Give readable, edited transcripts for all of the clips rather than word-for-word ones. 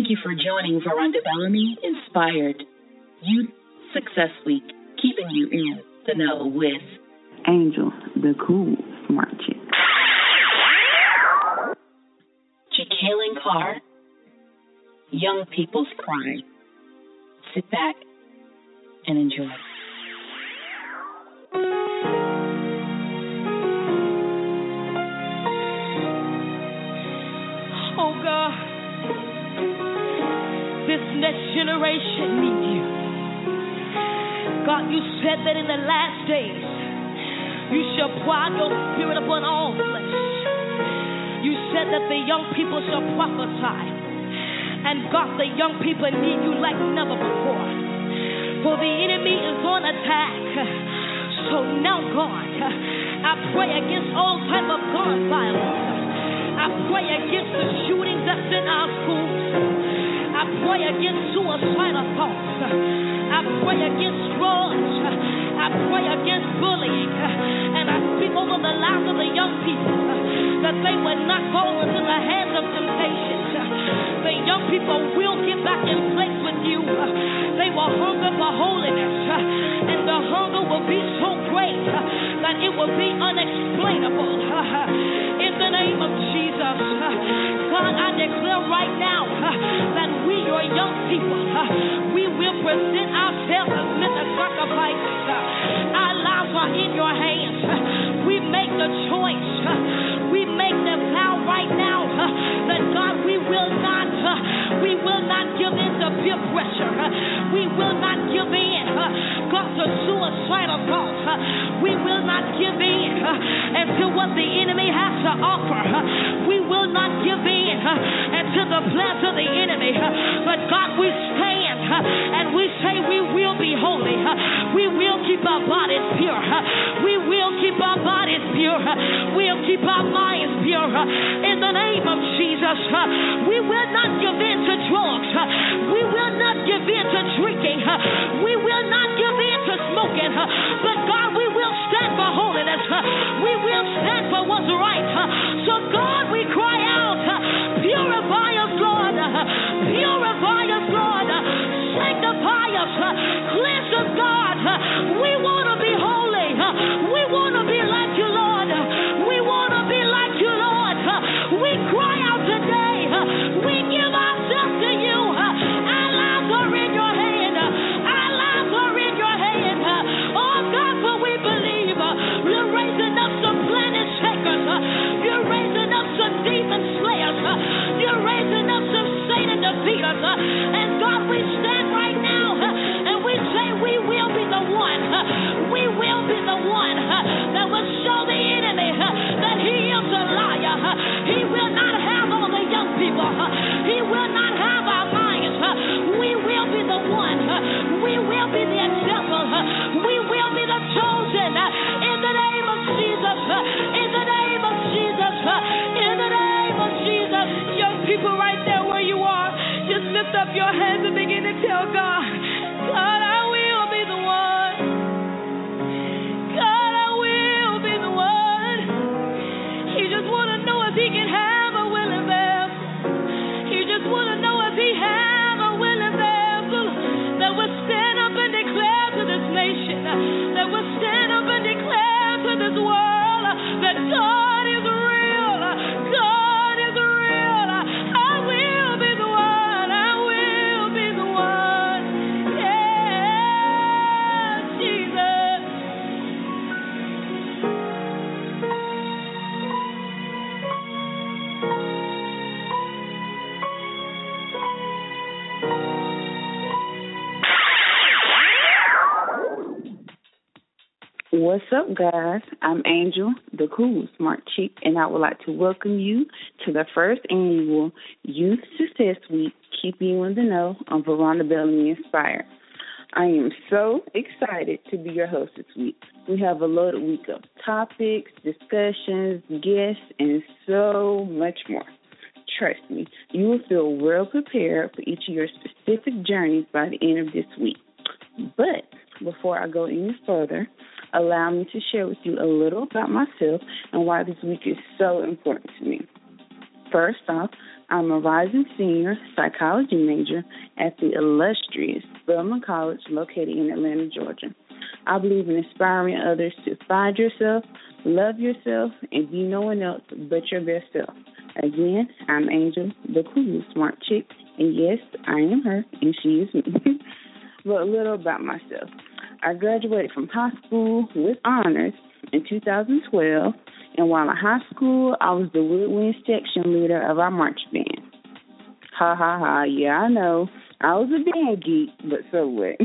Thank you for joining Veranda Bellamy Inspired Youth Success Week, keeping you in the know with Angel, the cool smart chick. Jacqueline Carr, Young People's Pride. Sit back and enjoy. Oh God, this next generation needs you. God, you said that in the last days you shall pour out your spirit upon all flesh. You said that the young people shall prophesy. And God, the young people need you like never before. For the enemy is on attack. So now, God, I pray against all type of gun violence. I pray against the shootings that's in our schools. I pray against suicidal thoughts. I pray against drugs. I pray against bullying. And I speak over the lives of the young people that they would not fall into the hands of temptation. The young people will get back in place with you. They will hunger for holiness. And the hunger will be so great that it will be unexplainable. In the name of Jesus, God, I declare right now that we, your young people, we will present ourselves as living sacrifices. Our lives are in your hands. We make the choice. We make the vow right now that God, we will not give in to peer pressure. We will not give in, God, to suicidal thoughts. We will not give in to what the enemy has to offer. We will not give in to the plans of the enemy. But God, we stand and we say we will be holy. We will keep our bodies pure. We will keep our bodies pure. We'll keep our minds pure. In the name of Jesus, we will not give in to drugs. We will not give in to drinking. We will not give in to smoking. But God, we will stand for holiness. We will stand for what's right. So God, we cry out, purify us, Lord. Purify us, Lord. Sanctify us. Cleanse us, God. We want to be holy. We want to be like you, Lord. We want to be like you, Lord. We cry out today. We give ourselves to you. Our lives are in your hand. Our lives are in your hand. Oh, God, for we believe you're raising up some planet shakers. You're raising up some demon slayers. You're raising up some Satan defeaters. And God, we stand right now and we say we will be the one. We will be the one that will show the enemy that he is a liar. He will not have all the young people. He will not have our minds. We will be the one. We will be the example. We will be the chosen. In the name of Jesus. In the name of Jesus. In the name of Jesus. Young people right there where you are, just lift up your hands and begin to tell God, God, I will be the one. God, I will be the one. He just want to know if he can have a willing vessel. He just want to know if he have a willing vessel that will stand up and declare to this nation, that will stand up and declare to this world that God is real. God is real. I will be the one. I will be the one. Yeah, Jesus. What's up, guys? I'm Angel, the cool smart chick, and I would like to welcome you to the first annual Youth Success Week, keeping you in the know on Veranda Bellamy Inspired. I am so excited to be your host this week. We have a loaded week of topics, discussions, guests, and so much more. Trust me, you will feel well prepared for each of your specific journeys by the end of this week. But before I go any further, allow me to share with you a little about myself and why this week is so important to me. First off, I'm a rising senior psychology major at the illustrious Spelman College located in Atlanta, Georgia. I believe in inspiring others to find yourself, love yourself, and be no one else but your best self. Again, I'm Angel, the cool, smart chick, and yes, I am her, and she is me. But a little about myself. I graduated from high school with honors in 2012, and while in high school, I was the woodwind section leader of our march band. Ha, ha, ha, yeah, I know. I was a band geek, but so what?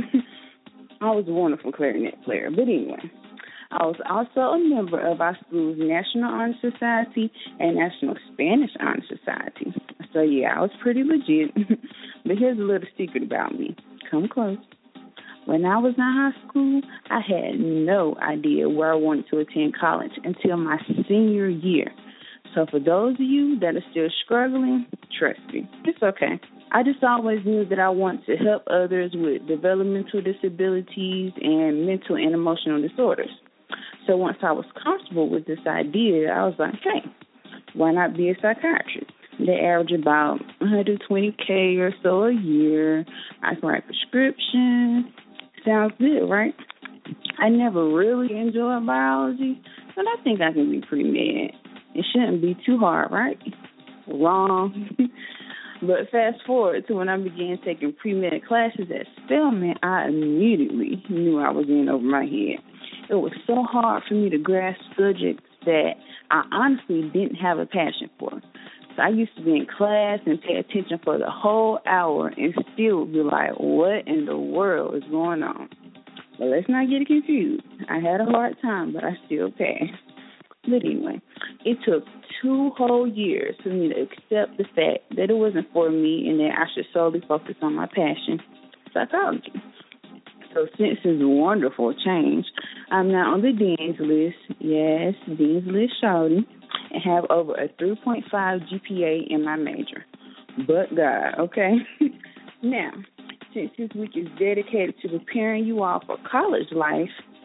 I was a wonderful clarinet player, but anyway. I was also a member of our school's National Honor Society and National Spanish Honor Society. So, yeah, I was pretty legit. But here's a little secret about me. Come close. When I was in high school, I had no idea where I wanted to attend college until my senior year. So for those of you that are still struggling, trust me, it's okay. I just always knew that I wanted to help others with developmental disabilities and mental and emotional disorders. So once I was comfortable with this idea, I was like, hey, why not be a psychiatrist? They average about $120K or so a year. I can write prescriptions. Sounds good, right? I never really enjoyed biology, but I think I can be pre-med. It shouldn't be too hard, right? Wrong. But fast forward to when I began taking pre-med classes at Spelman, I immediately knew I was in over my head. It was so hard for me to grasp subjects that I honestly didn't have a passion for. So I used to be in class and pay attention for the whole hour and still be like, what in the world is going on? But let's not get confused. I had a hard time, but I still passed. But anyway, it took 2 whole years for me to accept the fact that it wasn't for me and that I should solely focus on my passion, psychology. So since this wonderful change, I'm now on the Dean's List, yes, Dean's List shouty, and have over a 3.5 GPA in my major. But God, okay? Now, since this week is dedicated to preparing you all for college life,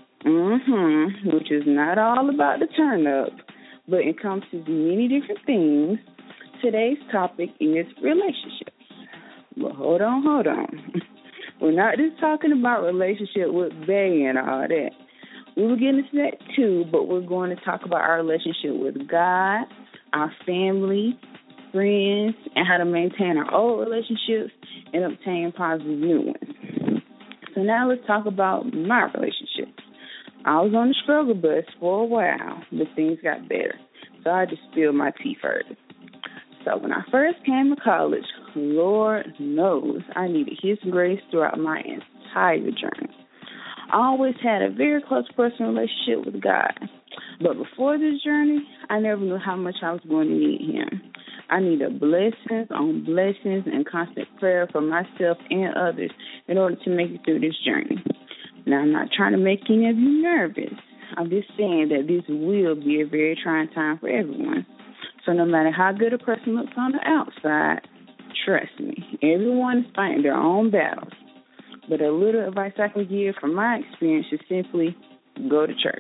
which is not all about the turn up, but encompasses many different things, today's topic is relationships. Well, hold on. We're not just talking about relationship with Bay and all that. We will get into that too, but we're going to talk about our relationship with God, our family, friends, and how to maintain our old relationships and obtain positive new ones. So now let's talk about my relationships. I was on the struggle bus for a while, but things got better. So I just spilled my tea further. So when I first came to college, Lord knows I needed His grace throughout my entire journey. I always had a very close personal relationship with God. But before this journey, I never knew how much I was going to need Him. I needed blessings on blessings and constant prayer for myself and others in order to make it through this journey. Now, I'm not trying to make any of you nervous. I'm just saying that this will be a very trying time for everyone. So no matter how good a person looks on the outside, trust me, everyone is fighting their own battles. But a little advice I can give from my experience is simply go to church.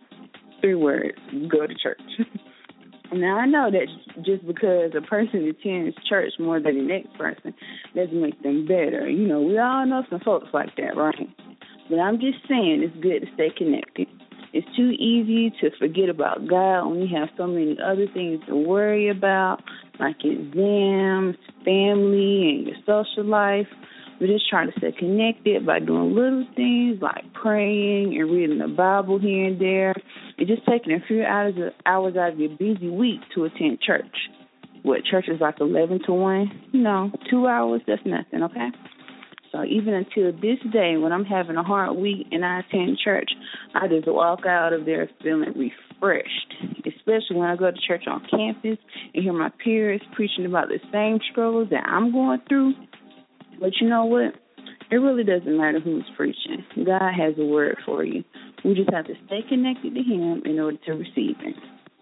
3 words, go to church. Now, I know that just because a person attends church more than the next person doesn't make them better. You know, we all know some folks like that, right? But I'm just saying it's good to stay connected. It's too easy to forget about God when you have so many other things to worry about, like exams, family, and your social life. We just try to stay connected by doing little things like praying and reading the Bible here and there, and just taking a few hours out of your busy week to attend church. What, church is like 11 to 1? 2 hours, that's nothing, okay? So even until this day, when I'm having a hard week and I attend church, I just walk out of there feeling refreshed, especially when I go to church on campus and hear my peers preaching about the same struggles that I'm going through. But you know what? It really doesn't matter who's preaching. God has a word for you. We just have to stay connected to Him in order to receive it.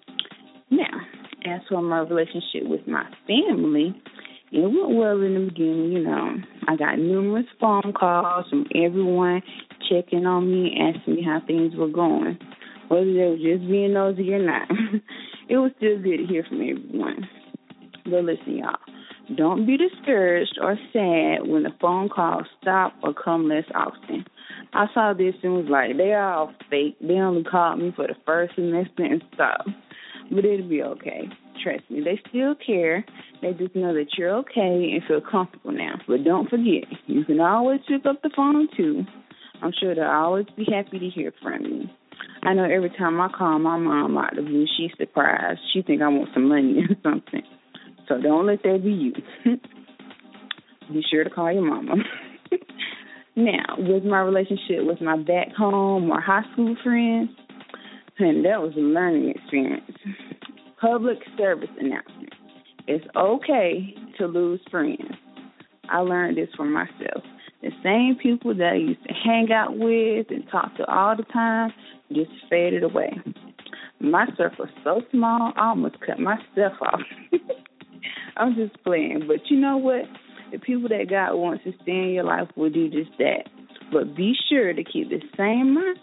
Now, as for my relationship with my family, it went well in the beginning, I got numerous phone calls from everyone checking on me, asking me how things were going. Whether they were just being nosy or not, it was still good to hear from everyone. But listen, y'all, don't be discouraged or sad when the phone calls stop or come less often. I saw this and was like, they are all fake. They only called me for the first semester and stopped. But it'll be okay. Trust me, they still care. They just know that you're okay and feel comfortable now. But don't forget, you can always pick up the phone, too. I'm sure they'll always be happy to hear from you. I know every time I call my mom out of the blue, she's surprised. She think I want some money or something. So don't let that be you. Be sure to call your mama. Now, with my relationship with my back home or high school friends, and that was a learning experience. Public service announcement. It's okay to lose friends. I learned this from myself. The same people that I used to hang out with and talk to all the time just faded away. My circle was so small, I almost cut myself off. I'm just playing. But you know what? The people that God wants to stay in your life will do just that. But be sure to keep the same mind.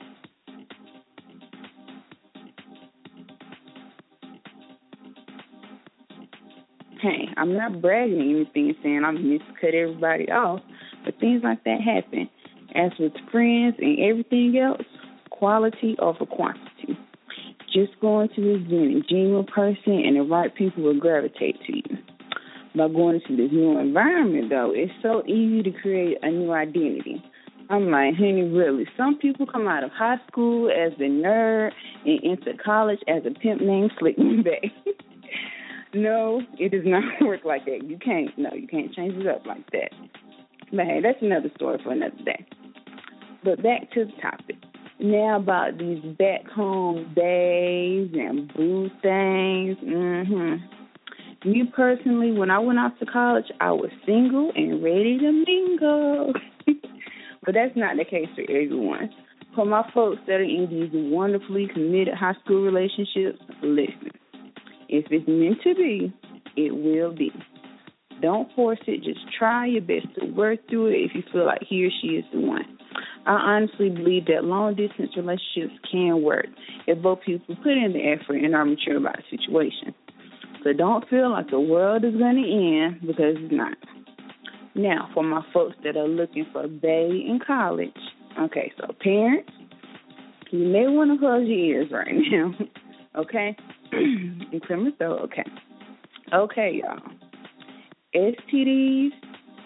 Hey, I'm not bragging or anything saying I'm just cut everybody off, but things like that happen. As with friends and everything else, quality over quantity. Just going to this being a genuine person and the right people will gravitate to you. By going into this new environment, though, it's so easy to create a new identity. I'm like, honey, really? Some people come out of high school as a nerd and into college as a pimp named Slickback. No, it does not work like that. You can't change it up like that. But hey, that's another story for another day. But back to the topic. Now about these back home days and boo things. Me personally, when I went off to college, I was single and ready to mingle. But that's not the case for everyone. For my folks that are in these wonderfully committed high school relationships, listen. If it's meant to be, it will be. Don't force it. Just try your best to work through it if you feel like he or she is the one. I honestly believe that long-distance relationships can work if both people put in the effort and are mature about the situation. So don't feel like the world is going to end because it's not. Now, for my folks that are looking for a bae in college, okay, so parents, you may want to close your ears right now, okay? And clear my throat, okay. Okay, y'all. STDs,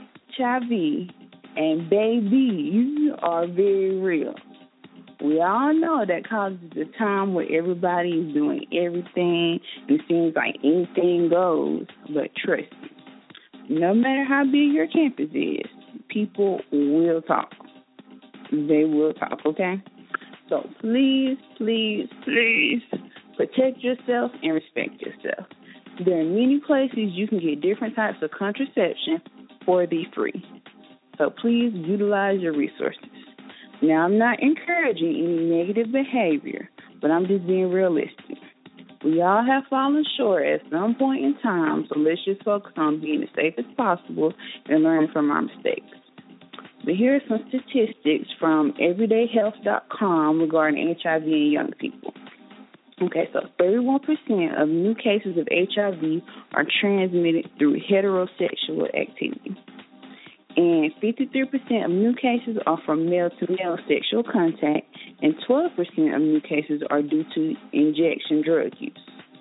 HIV, and babies are very real. We all know that college is a time where everybody is doing everything and it seems like anything goes. But trust me, no matter how big your campus is, people will talk. They will talk, okay? So please, please, please protect yourself and respect yourself. There are many places you can get different types of contraception for the free. So please utilize your resources. Now, I'm not encouraging any negative behavior, but I'm just being realistic. We all have fallen short at some point in time, so let's just focus on being as safe as possible and learn from our mistakes. But here are some statistics from everydayhealth.com regarding HIV in young people. Okay, so 31% of new cases of HIV are transmitted through heterosexual activity. And 53% of new cases are from male-to-male sexual contact, and 12% of new cases are due to injection drug use.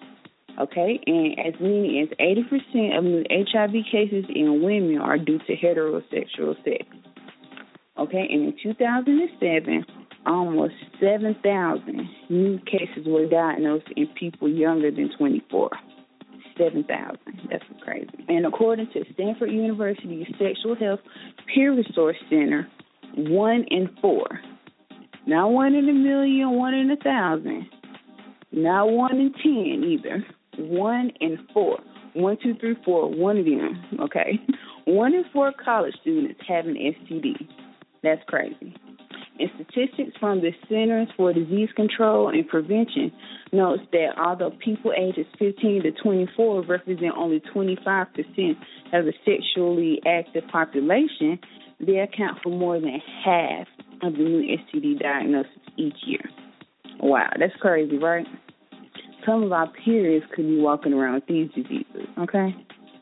Okay, and as many as 80% of new HIV cases in women are due to heterosexual sex. Okay, and in 2007, almost 7,000 new cases were diagnosed in people younger than 24. 7,000. That's crazy. And according to Stanford University's Sexual Health Peer Resource Center, 1 in 4, not 1 in a million, 1 in 1,000, not 1 in 10 either, 1 in 4. 1, 2, 3, 4, one of them, okay? 1 in 4 college students have an STD. That's crazy. And statistics from the Centers for Disease Control and Prevention notes that although people ages 15 to 24 represent only 25% of the sexually active population, they account for more than half of the new STD diagnoses each year. Wow, that's crazy, right? Some of our peers could be walking around with these diseases, okay?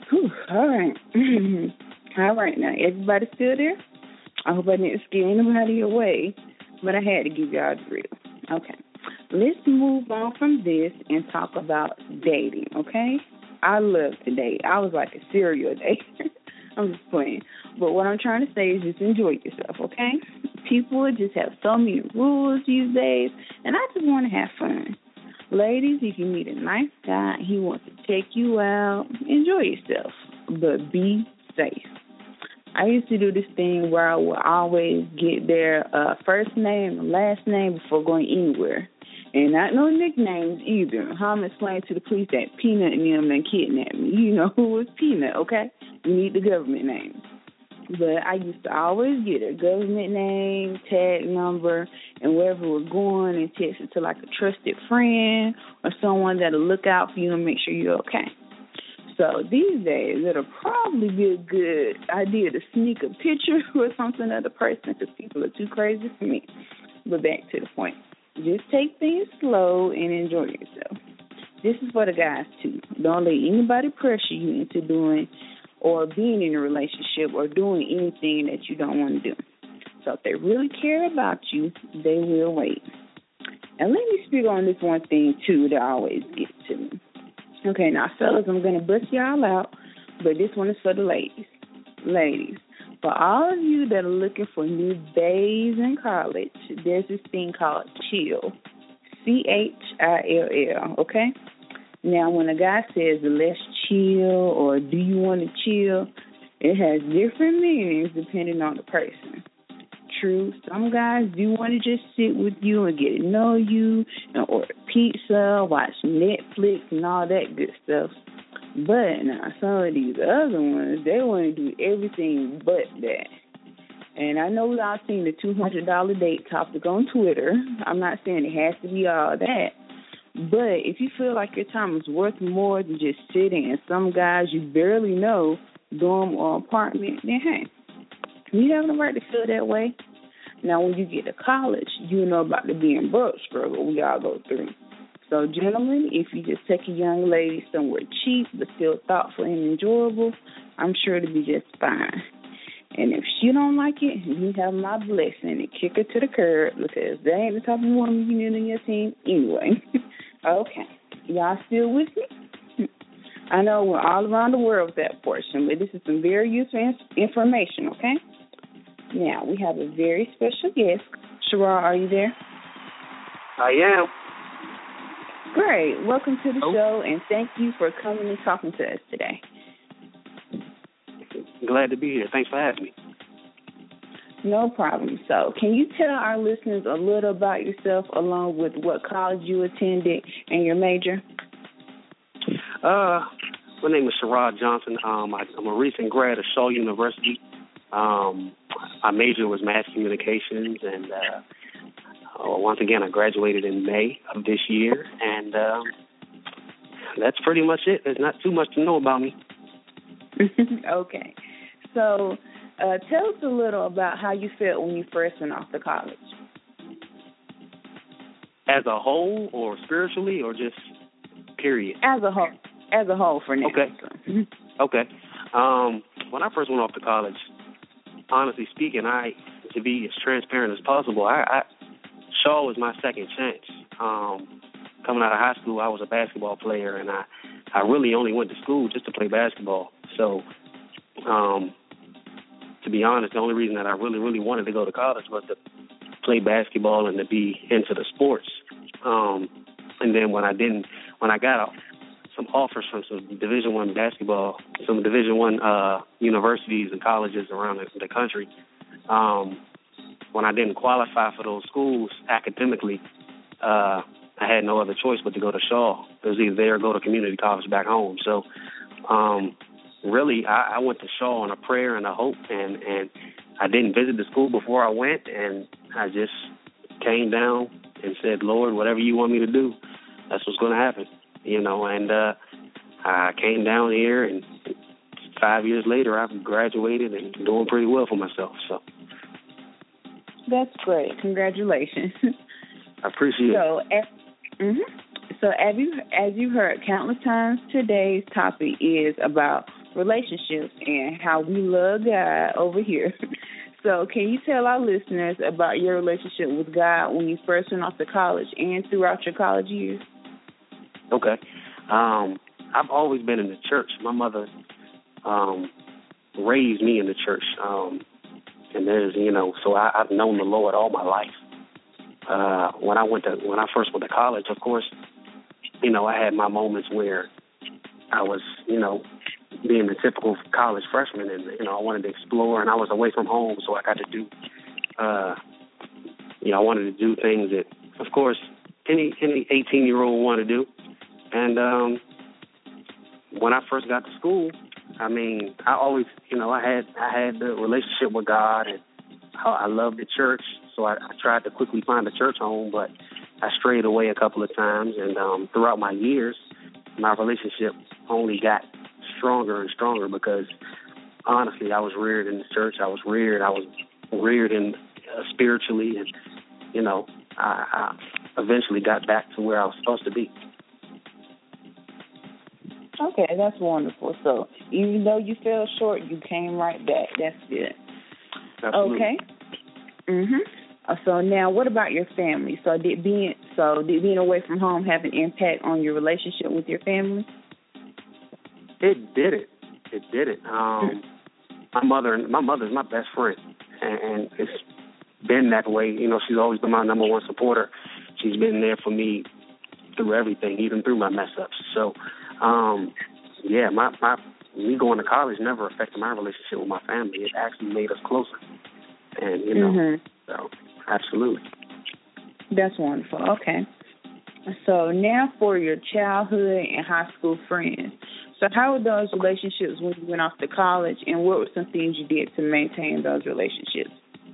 Whew, all right. All right, now, everybody still there? I hope I didn't scare anybody away, but I had to give y'all the real. Okay. Let's move on from this and talk about dating, okay? I love to date. I was like a serial dater. I'm just playing. But what I'm trying to say is just enjoy yourself, okay? People just have so many rules these days, and I just want to have fun. Ladies, if you meet a nice guy, he wants to take you out, enjoy yourself, but be safe. I used to do this thing where I would always get their first name and last name before going anywhere. And not no nicknames either. How I'm explaining to the police that Peanut and them and kidnapped me. You know who was Peanut, okay? We need the government names. But I used to always get a government name, tag number, and wherever we're going and text it to like a trusted friend or someone that'll look out for you and make sure you're okay. So these days, it'll probably be a good idea to sneak a picture or something of the person because people are too crazy for me. But back to the point. Just take things slow and enjoy yourself. This is for the guys, too. Don't let anybody pressure you into doing or being in a relationship or doing anything that you don't want to do. So if they really care about you, they will wait. And let me speak on this one thing, too, that always gets to me. Okay, now, fellas, I'm going to bust y'all out, but this one is for the ladies. Ladies, for all of you that are looking for new bays in college, there's this thing called chill, CHILL, okay? Now, when a guy says let's chill or do you want to chill, it has different meanings depending on the person. True, some guys do want to just sit with you and get to know you and order pizza, watch Netflix and all that good stuff. But now some of these other ones, they want to do everything but that. And I know we've all seen the $200 date topic on Twitter. I'm not saying it has to be all that. But if you feel like your time is worth more than just sitting in some guys you barely know, dorm or apartment, then hey, you have the right to feel that way. Now, when you get to college, you know about the being broke struggle we all go through. So, gentlemen, if you just take a young lady somewhere cheap but still thoughtful and enjoyable, I'm sure it'll be just fine. And if she don't like it, you have my blessing and kick her to the curb because they ain't the type of woman you need on your team anyway. Okay. Y'all still with me? I know we're all around the world with that portion, but this is some very useful information, okay? Now, we have a very special guest. Sherrod, are you there? I am. Great. Welcome to the show, and thank you for coming and talking to us today. Glad to be here. Thanks for having me. No problem. So, can you tell our listeners a little about yourself along with what college you attended and your major? My name is Sherrod Johnson. I'm a recent grad of Shaw University. My major was mass communications, and once again, I graduated in May of this year, and that's pretty much it. There's not too much to know about me. Okay. So, tell us a little about how you felt when you first went off to college. As a whole, or spiritually, or just period? As a whole. As a whole for now. Okay. Okay. When I first went off to college, honestly speaking, to be as transparent as possible, Shaw was my second chance. Coming out of high school, I was a basketball player, and I really only went to school just to play basketball. So, to be honest, the only reason that I really wanted to go to college was to play basketball and to be into the sports. And then when I got some offers from some Division I basketball, some Division I universities and colleges around the country, when I didn't qualify for those schools academically, I had no other choice but to go to Shaw. It was either there or go to community college back home. So, really, I went to Shaw on a prayer and a hope, and I didn't visit the school before I went, and I just came down and said, Lord, whatever you want me to do, that's what's going to happen, and I came down here, and 5 years later, I've graduated and doing pretty well for myself, so. That's great. Congratulations. I appreciate it. So as you heard countless times, today's topic is about relationships and how we love God over here. So can you tell our listeners about your relationship with God when you first went off to college and throughout your college years? Okay. I've always been in the church. My mother raised me in the church. And there's, so I've known the Lord all my life. When I first went to college, of course, I had my moments where I was, being the typical college freshman, and I wanted to explore, and I was away from home, so I got to do, I wanted to do things that, of course, any 18-year-old want to do. And when I first got to school, I always, I had the relationship with God, and I loved the church, so I tried to quickly find a church home, but I strayed away a couple of times, and throughout my years, my relationship only got stronger and stronger because, honestly, I was reared in the church. I was reared in spiritually, and, I eventually got back to where I was supposed to be. Okay, that's wonderful. So even though you fell short, you came right back. That's good. Absolutely. Okay. So now, what about your family? So did being away from home have an impact on your relationship with your family? It did it. My mother's my best friend, and it's been that way. She's always been my number one supporter. She's been there for me through everything, even through my mess ups. So, me going to college never affected my relationship with my family. It actually made us closer, and so absolutely. That's wonderful. Okay. So now for your childhood and high school friends. So how were those relationships when you went off to college, and what were some things you did to maintain those relationships?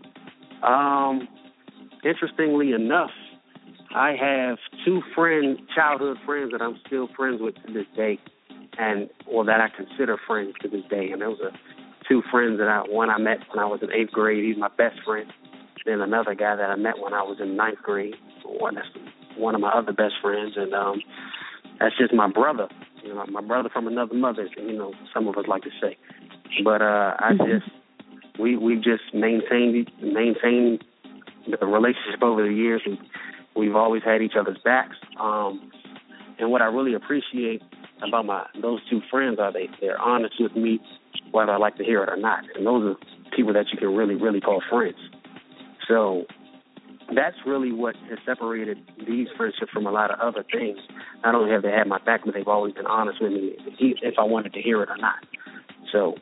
Interestingly enough, I have two childhood friends that I'm still friends with to this day, that I consider friends to this day. And those are two friends one I met when I was in 8th grade. He's my best friend. Then another guy that I met when I was in 9th grade. That's one of my other best friends, and that's just my brother. My brother from another mother, some of us like to say. But we've just maintained the relationship over the years, and we've always had each other's backs. And what I really appreciate about those two friends are they're honest with me, whether I like to hear it or not. And those are people that you can really, really call friends. So that's really what has separated these friendships from a lot of other things. Not only have they had my back, but they've always been honest with me if I wanted to hear it or not. So.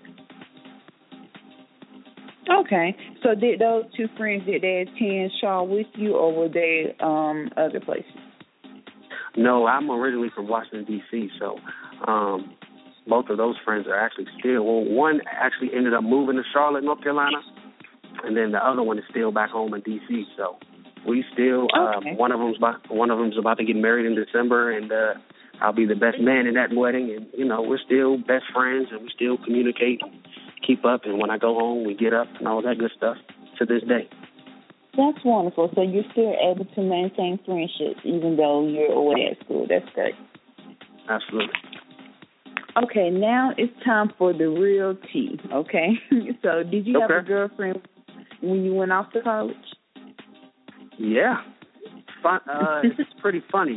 Okay. So did those two friends, did they attend Shaw with you, or were they other places? No, I'm originally from Washington, D.C., so both of those friends are actually still, one actually ended up moving to Charlotte, North Carolina, and then the other one is still back home in D.C., so we still, one of them's about to get married in December, and I'll be the best man in that wedding, and, we're still best friends, and we still communicate, keep up, and when I go home, we get up and all that good stuff to this day. That's wonderful. So you're still able to maintain friendships even though you're away at school. That's great. Absolutely. Okay, now it's time for the real tea, okay? So did you have a girlfriend when you went off to college? Yeah. It's pretty funny.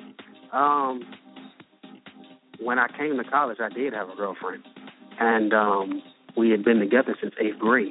When I came to college, I did have a girlfriend. And we had been together since 8th grade.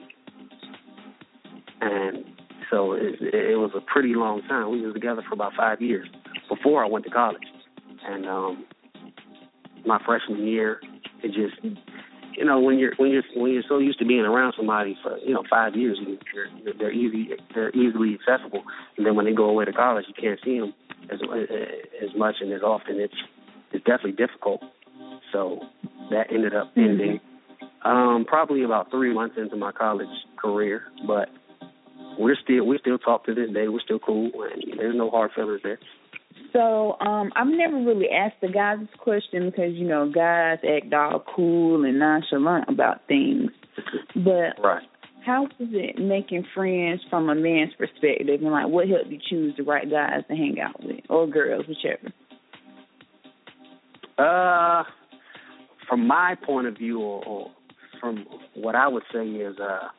And so it was a pretty long time. We were together for about 5 years before I went to college. And my freshman year, it just, when you're so used to being around somebody for 5 years, they're easily accessible. And then when they go away to college, you can't see them as much and as often. It's definitely difficult. So that ended up ending probably about 3 months into my college career, but we still talk to this day. We're still cool, and there's no hard feelings there. So I've never really asked the guys this question because, guys act all cool and nonchalant about things. But right. How was it making friends from a man's perspective, and what helped you choose the right guys to hang out with, or girls, whichever? from my point of view, or from what I would say is,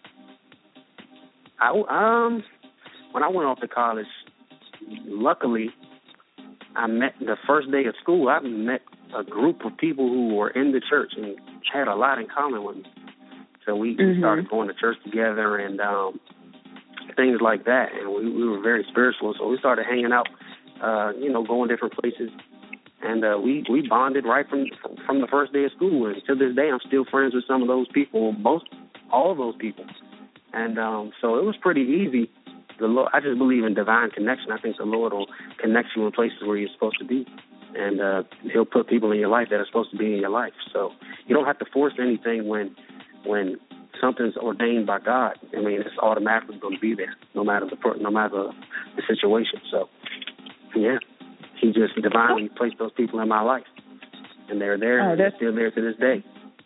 when I went off to college, luckily, I met the first day of school. I met a group of people who were in the church and had a lot in common with me. So we started going to church together and things like that. And we were very spiritual. So we started hanging out, going different places. And we bonded right from the first day of school. And to this day, I'm still friends with some of those people, all of those people. And so it was pretty easy. I just believe in divine connection. I think the Lord will connect you in places where you're supposed to be. And he'll put people in your life that are supposed to be in your life. So you don't have to force anything when something's ordained by God. I mean, it's automatically going to be there, no matter the situation. So, yeah, he just divinely placed those people in my life. And they're there, and they're still there to this day.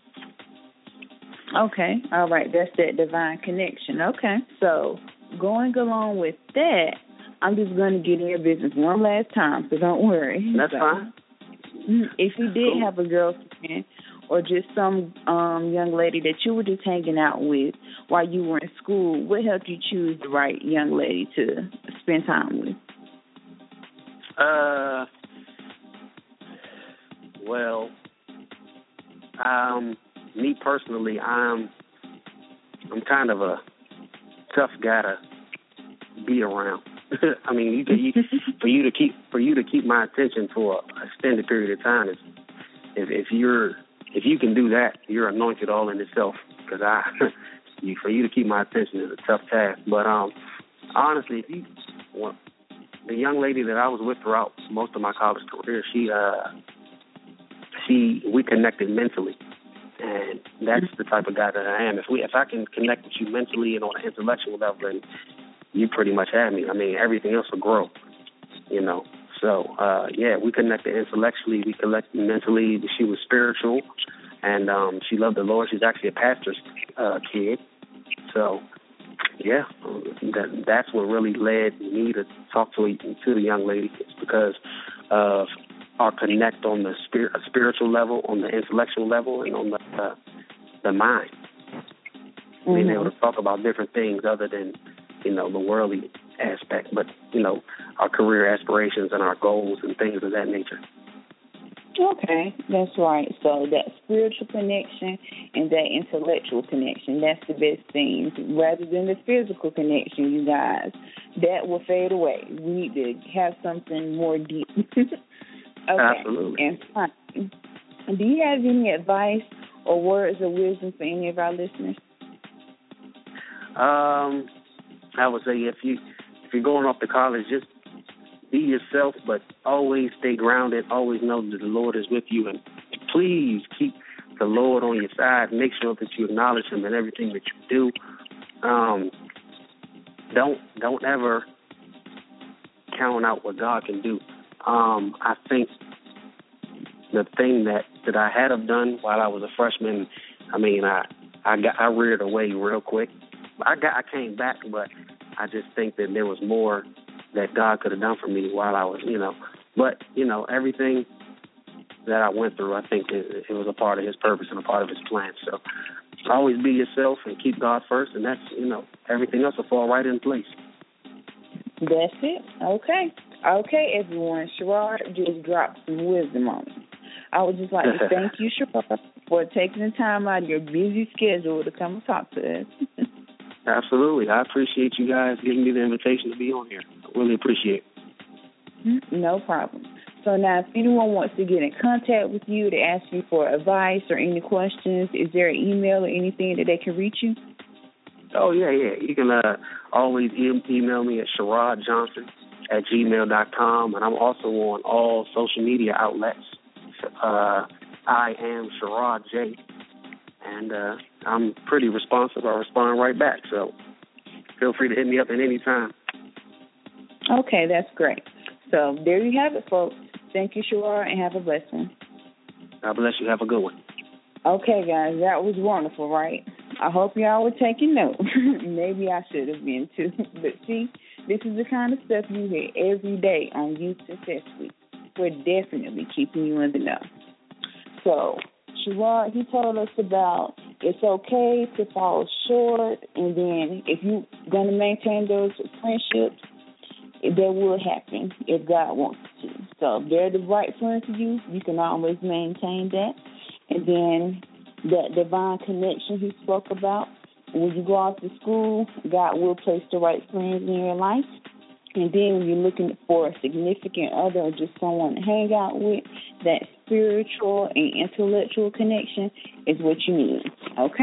Okay, all right, that's that divine connection. Okay, so going along with that, I'm just going to get in your business one last time, so don't worry. That's fine. If you did have a girlfriend or just some young lady that you were just hanging out with while you were in school, what helped you choose the right young lady to spend time with? Well, me personally, I'm kind of a tough guy to be around. I mean, for you to keep my attention for an extended period of time, if you can do that, you're anointed all in itself. Because for you to keep my attention is a tough task. But honestly, the young lady that I was with throughout most of my college career, we connected mentally. And that's the type of guy that I am. If I can connect with you mentally and on an intellectual level, then you pretty much have me. I mean, everything else will grow, So, we connected intellectually. We connected mentally. She was spiritual, and she loved the Lord. She's actually a pastor's kid. So, yeah, that's what really led me to talk to the young lady. It's because of our connect on the spiritual level, on the intellectual level, and on the mind. Being able to talk about different things other than, the worldly aspect, but, our career aspirations and our goals and things of that nature. Okay, that's right. So that spiritual connection and that intellectual connection, that's the best thing. Rather than the physical connection, you guys, that will fade away. We need to have something more deep. Okay. Absolutely. And fine. Do you have any advice or words of wisdom for any of our listeners? I would say if you're going off to college, just be yourself, but always stay grounded. Always know that the Lord is with you, and please keep the Lord on your side. Make sure that you acknowledge Him in everything that you do. Don't ever count out what God can do. I think the thing that I had have done while I was a freshman, I mean, I reared away real quick. I came back, but I just think that there was more that God could have done for me while I was, But, everything that I went through, I think it was a part of His purpose and a part of His plan. So always be yourself and keep God first, and that's, everything else will fall right in place. That's it. Okay, everyone. Sherrod just dropped some wisdom on me. I would just like to thank you, Sherrod, for taking the time out of your busy schedule to come and talk to us. Absolutely. I appreciate you guys giving me the invitation to be on here. I really appreciate it. No problem. So now, if anyone wants to get in contact with you to ask you for advice or any questions, is there an email or anything that they can reach you? Oh, yeah. You can always email me at SherrodJohnson@gmail.com, and I'm also on all social media outlets. I am Sherrod J, and I'm pretty responsive. I respond right back, so feel free to hit me up at any time. Okay, that's great. So there you have it, folks. Thank you, Sherrod, and have a blessed one. God bless you. Have a good one. Okay, guys, that was wonderful, right? I hope y'all were taking notes. Maybe I should have been, too. But see, this is the kind of stuff you hear every day on Youth Success Week. We're definitely keeping you in the know. So Sherrod, he told us about it's okay to fall short, and then if you're going to maintain those friendships, that will happen if God wants to. So if they're the right friends for you, you can always maintain that. And then that divine connection he spoke about, when you go off to school, God will place the right friends in your life. And then when you're looking for a significant other or just someone to hang out with, that spiritual and intellectual connection is what you need, okay?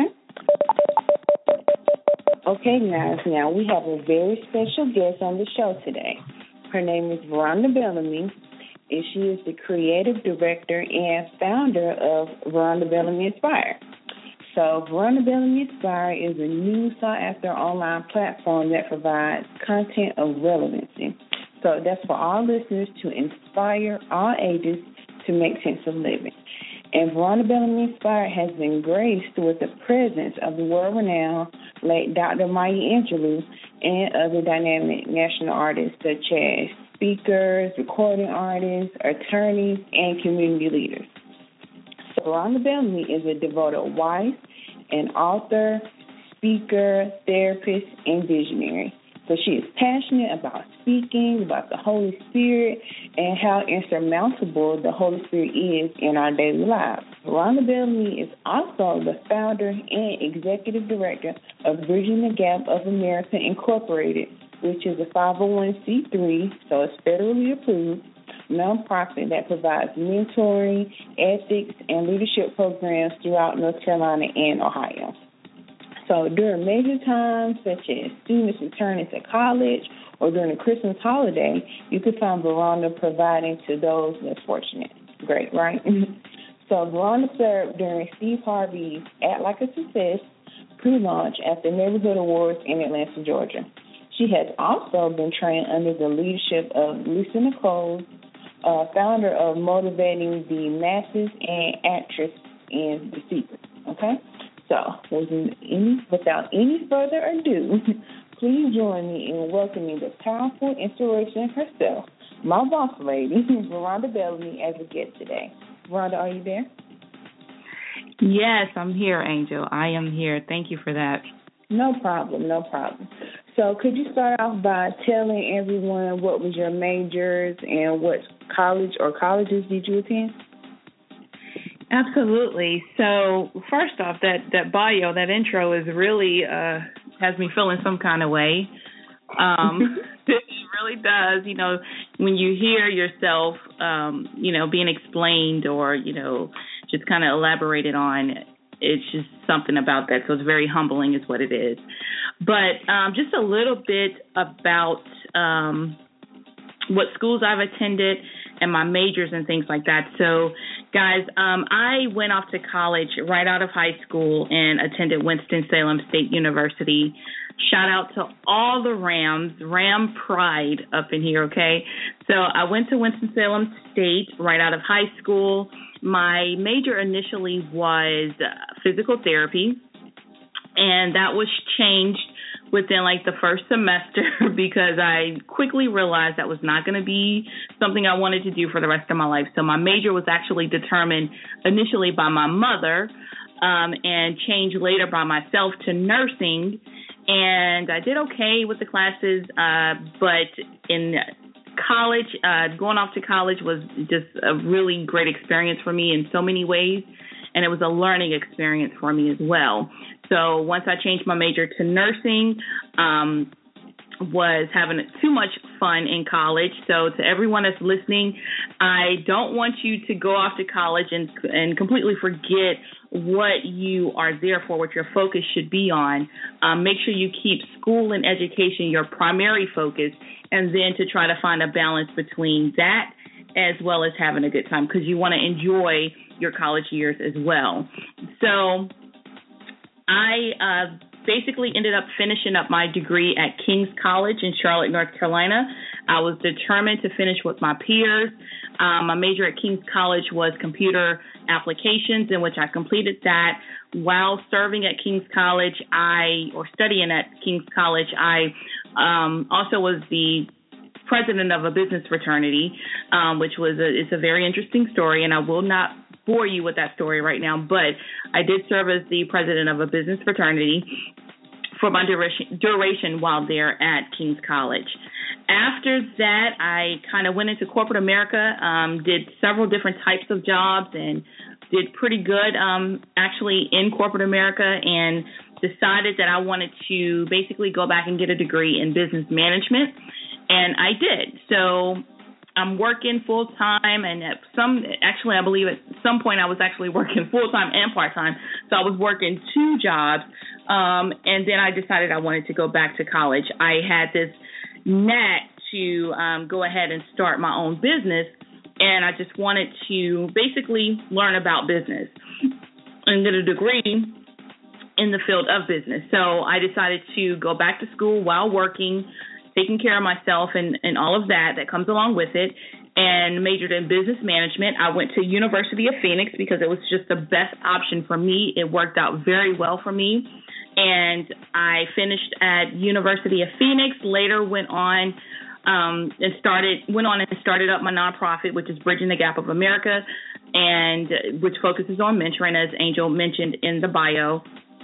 Okay, guys, now we have a very special guest on the show today. Her name is Veronda Bellamy, and she is the creative director and founder of Veronda Bellamy Inspire. So Veronda Bellamy Inspire is a new sought-after online platform that provides content of relevancy. So that's for all listeners to inspire all ages to make sense of living. And Veronda Bellamy Inspire has been graced with the presence of the world-renowned late Dr. Maya Angelou and other dynamic national artists such as speakers, recording artists, attorneys, and community leaders. So Veronda Bellamy is a devoted wife, an author, speaker, therapist, and visionary. So she is passionate about speaking, about the Holy Spirit, and how insurmountable the Holy Spirit is in our daily lives. Veronda Bellamy is also the founder and executive director of Bridging the Gap of America Incorporated, which is a 501c3, so it's federally approved, nonprofit that provides mentoring, ethics, and leadership programs throughout North Carolina and Ohio. So during major times, such as students returning to college or during the Christmas holiday, you can find Veronda providing to those less fortunate. Great, right? So Veronda served during Steve Harvey's Act Like a Success pre-launch at the Neighborhood Awards in Atlanta, Georgia. She has also been trained under the leadership of Lisa Nichols, founder of Motivating the Masses and actress in The Secret. Okay? So, without any further ado, please join me in welcoming the powerful inspiration herself, my boss lady, Veronda Bellamy, as a guest today. Veronda, are you there? Yes, I'm here, Angel. I am here. Thank you for that. No problem, no problem. So could you start off by telling everyone what was your majors and what college or colleges did you attend? Absolutely. So first off, that bio, that intro is really has me feeling some kind of way. It really does. You know, when you hear yourself, being explained or, just kind of elaborated on, it's just something about that. So it's very humbling is what it is. But just a little bit about what schools I've attended and my majors and things like that. So, guys, I went off to college right out of high school and attended Winston-Salem State University. Shout out to all the Rams, Ram Pride up in here, okay? So I went to Winston-Salem State right out of high school. My major initially was physical therapy, and that was changed within like the first semester because I quickly realized that was not going to be something I wanted to do for the rest of my life. So my major was actually determined initially by my mother and changed later by myself to nursing. And I did okay with the classes, but in college, going off to college was just a really great experience for me in so many ways. And it was a learning experience for me as well. So once I changed my major to nursing, was having too much fun in college. So to everyone that's listening, I don't want you to go off to college and completely forget what you are there for, what your focus should be on. Make sure you keep school and education your primary focus, and then to try to find a balance between that as well as having a good time, because you want to enjoy your college years as well. So I basically ended up finishing up my degree at King's College in Charlotte, North Carolina. I was determined to finish with my peers. My major at King's College was computer applications, in which I completed that. While serving at King's College, studying at King's College, I also was the president of a business fraternity, which was it's a very interesting story, and I will not bore you with that story right now, but I did serve as the president of a business fraternity for my duration while there at King's College. After that, I kind of went into corporate America, did several different types of jobs, and did pretty good actually in corporate America, and decided that I wanted to basically go back and get a degree in business management, and I did. So I'm working full-time, and I believe at some point I was actually working full-time and part-time, so I was working 2 jobs, and then I decided I wanted to go back to college. I had this knack to go ahead and start my own business, and I just wanted to basically learn about business and get a degree in the field of business. So I decided to go back to school while working, taking care of myself and all of that comes along with it, and majored in business management. I went to University of Phoenix because it was just the best option for me. It worked out very well for me. And I finished at University of Phoenix, later went on and started up my nonprofit, which is Bridging the Gap of America, and which focuses on mentoring, as Angel mentioned in the bio.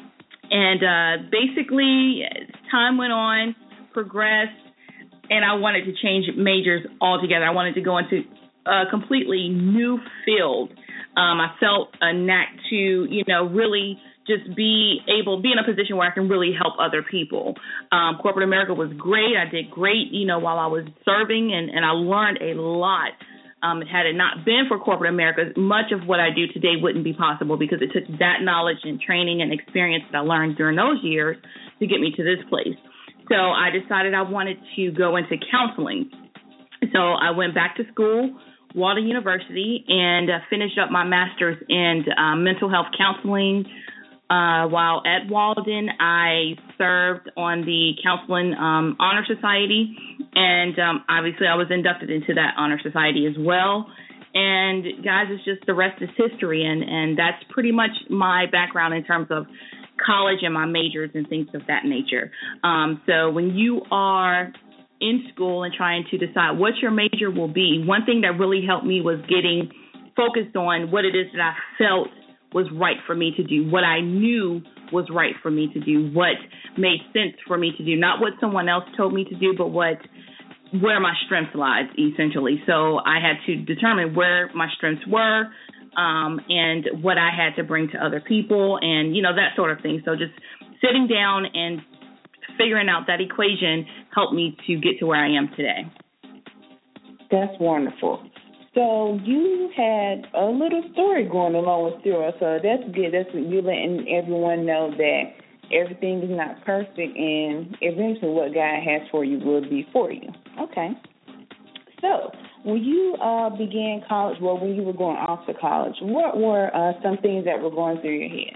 And basically, as time went on, progressed, and I wanted to change majors altogether. I wanted to go into a completely new field. I felt a knack to, really just be in a position where I can really help other people. Corporate America was great. I did great, while I was serving, and I learned a lot. Had it not been for corporate America, much of what I do today wouldn't be possible, because it took that knowledge and training and experience that I learned during those years to get me to this place. So I decided I wanted to go into counseling. So I went back to school, Walden University, and finished up my master's in mental health counseling. While at Walden, I served on the Counseling Honor Society, and obviously I was inducted into that Honor Society as well. And guys, it's just the rest is history, and that's pretty much my background in terms of college and my majors and things of that nature. So when you are in school and trying to decide what your major will be, one thing that really helped me was getting focused on what it is that I felt was right for me to do, what I knew was right for me to do, what made sense for me to do, not what someone else told me to do, but where my strengths lied, essentially. So I had to determine where my strengths were, and what I had to bring to other people, and, that sort of thing. So just sitting down and figuring out that equation helped me to get to where I am today. That's wonderful. So you had a little story going along with yours, so that's good. That's what you're letting everyone know, that everything is not perfect, and eventually what God has for you will be for you. Okay. So when you began college, when you were going off to college, what were some things that were going through your head?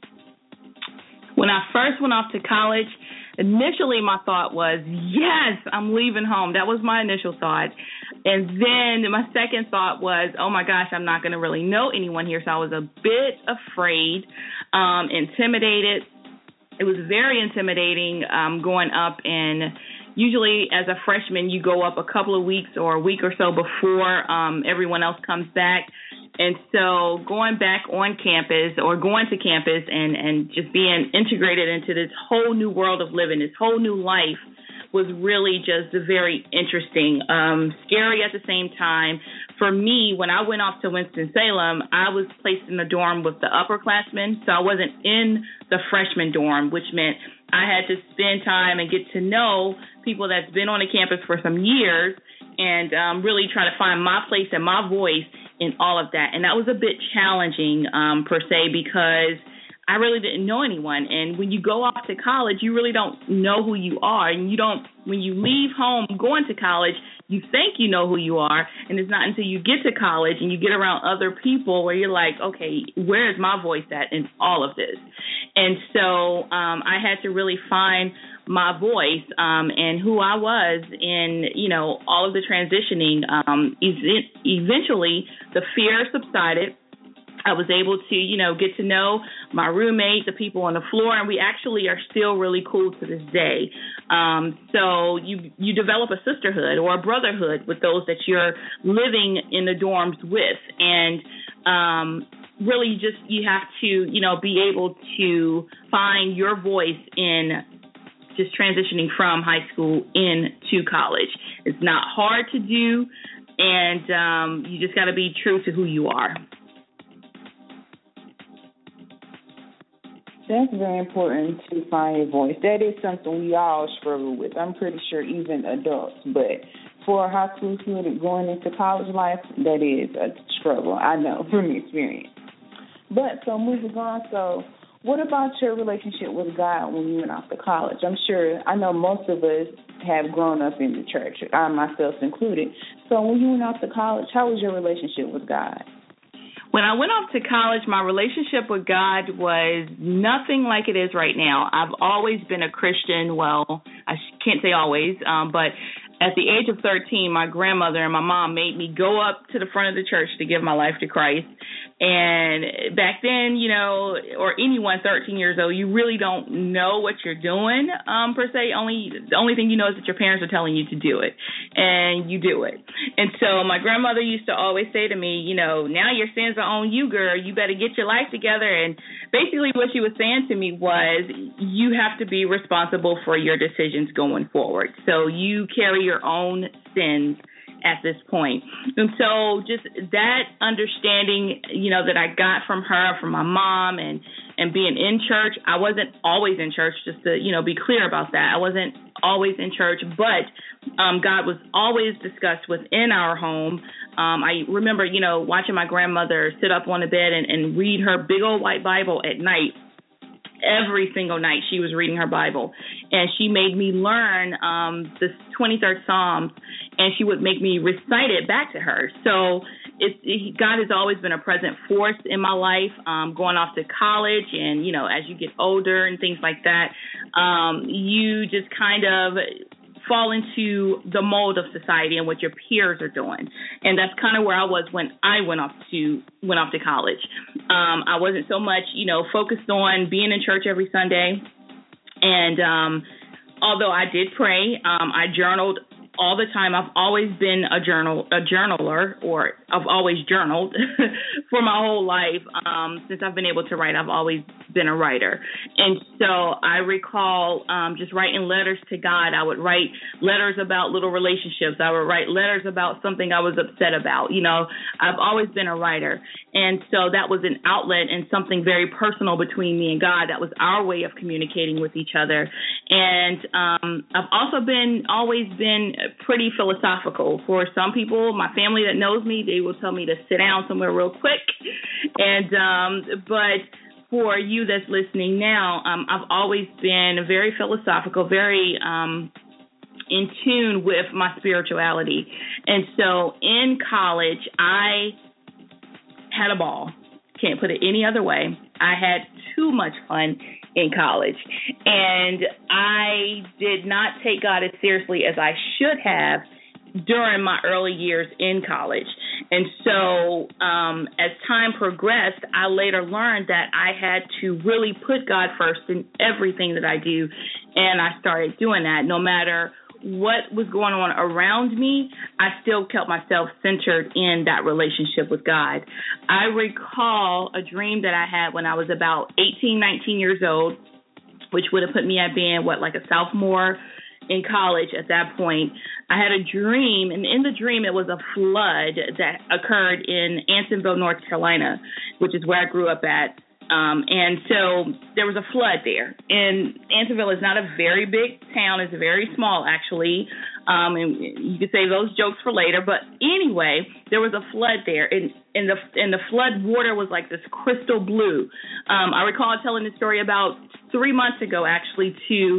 When I first went off to college, initially my thought was, yes, I'm leaving home. That was my initial thought. And then my second thought was, oh, my gosh, I'm not going to really know anyone here. So I was a bit afraid, intimidated. It was very intimidating going up, and usually as a freshman, you go up a couple of weeks or a week or so before everyone else comes back. And so going back on campus or going to campus and just being integrated into this whole new world of living, this whole new life, was really just very interesting, scary at the same time. For me, when I went off to Winston-Salem, I was placed in the dorm with the upperclassmen, so I wasn't in the freshman dorm, which meant I had to spend time and get to know people that's been on the campus for some years and really try to find my place and my voice in all of that. And that was a bit challenging, per se, because I really didn't know anyone. And when you go off to college, you really don't know who you are. And when you leave home going to college, you think you know who you are. And it's not until you get to college and you get around other people where you're like, okay, where is my voice at in all of this? And so I had to really find my voice and who I was in, all of the transitioning. Eventually, the fear subsided. I was able to, get to know my roommate, the people on the floor, and we actually are still really cool to this day. So you develop a sisterhood or a brotherhood with those that you're living in the dorms with. And really just you have to, be able to find your voice in just transitioning from high school into college. It's not hard to do, and you just got to be true to who you are. That's very important to find your voice. That is something we all struggle with. I'm pretty sure even adults. But for a high school student going into college life, that is a struggle. I know from experience. But so moving on, what about your relationship with God when you went off to college? I know most of us have grown up in the church, I myself included. So when you went off to college, how was your relationship with God? When I went off to college, my relationship with God was nothing like it is right now. I've always been a Christian. Well, I can't say always, but at the age of 13, my grandmother and my mom made me go up to the front of the church to give my life to Christ. And back then, or anyone 13 years old, you really don't know what you're doing, per se. The only thing you know is that your parents are telling you to do it, and you do it. And so my grandmother used to always say to me, now your sins are on you, girl. You better get your life together. And basically what she was saying to me was, you have to be responsible for your decisions going forward. So you carry your own sins at this point. And so just that understanding, that I got from her, from my mom, and being in church. I wasn't always in church, just to, be clear about that. I wasn't always in church, but God was always discussed within our home. I remember, watching my grandmother sit up on the bed and read her big old white Bible at night. Every single night she was reading her Bible, and she made me learn the 23rd Psalms, and she would make me recite it back to her. So God has always been a present force in my life, going off to college, and, as you get older and things like that, you just kind of fall into the mold of society and what your peers are doing. And that's kind of where I was when I went off to college. I wasn't so much, focused on being in church every Sunday. And although I did pray, I journaled all the time. I've always been a journaler, or I've always journaled for my whole life. Since I've been able to write, I've always been a writer. And so I recall just writing letters to God. I would write letters about little relationships. I would write letters about something I was upset about. I've always been a writer. And so that was an outlet and something very personal between me and God. That was our way of communicating with each other. And I've also always been pretty philosophical. For some people, my family that knows me, they will tell me to sit down somewhere real quick. And but for you that's listening now, I've always been very philosophical, very in tune with my spirituality. And so in college, I had a ball. Can't put it any other way. I had too much fun in college, and I did not take God as seriously as I should have during my early years in college. And so as time progressed, I later learned that I had to really put God first in everything that I do, and I started doing that. No matter what was going on around me, I still kept myself centered in that relationship with God. I recall a dream that I had when I was about 18, 19 years old, which would have put me at being, like a sophomore in college at that point. I had a dream, and in the dream it was a flood that occurred in Ansonville, North Carolina, which is where I grew up at. And so there was a flood there. And Ansonville is not a very big town. It's very small, actually. And you could save those jokes for later. But anyway, there was a flood there. And the flood water was like this crystal blue. I recall telling this story about 3 months ago, actually, to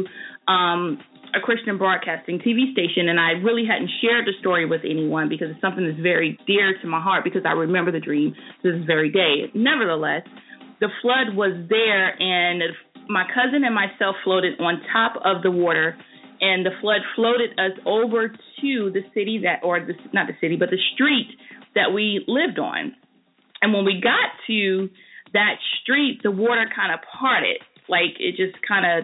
a Christian broadcasting TV station. And I really hadn't shared the story with anyone because it's something that's very dear to my heart, because I remember the dream to this very day. Nevertheless, the flood was there, and my cousin and myself floated on top of the water, and the flood floated us over to the city not the city, but the street that we lived on. And when we got to that street, the water kind of parted, like it just kind of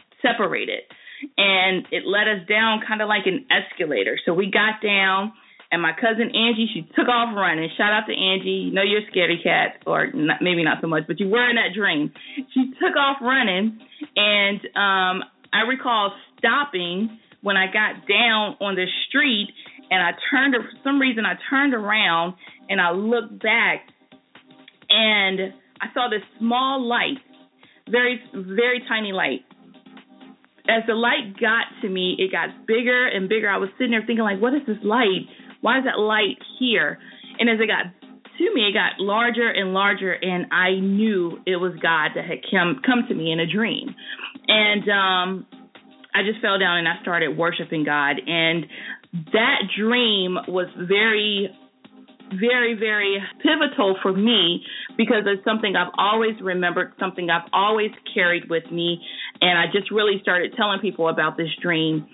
separated, and it let us down kind of like an escalator. So we got down, and my cousin Angie, she took off running. Shout out to Angie. You know you're a scaredy cat, or not, maybe not so much, but you were in that dream. She took off running, and I recall stopping when I got down on the street, and for some reason I turned around, and I looked back, and I saw this small light, very, very tiny light. As the light got to me, it got bigger and bigger. I was sitting there thinking, like, what is this light? Why is that light here? And as it got to me, it got larger and larger, and I knew it was God that had come to me in a dream. And I just fell down and I started worshiping God. And that dream was very, very, very pivotal for me, because it's something I've always remembered, something I've always carried with me, and I just really started telling people about this dream.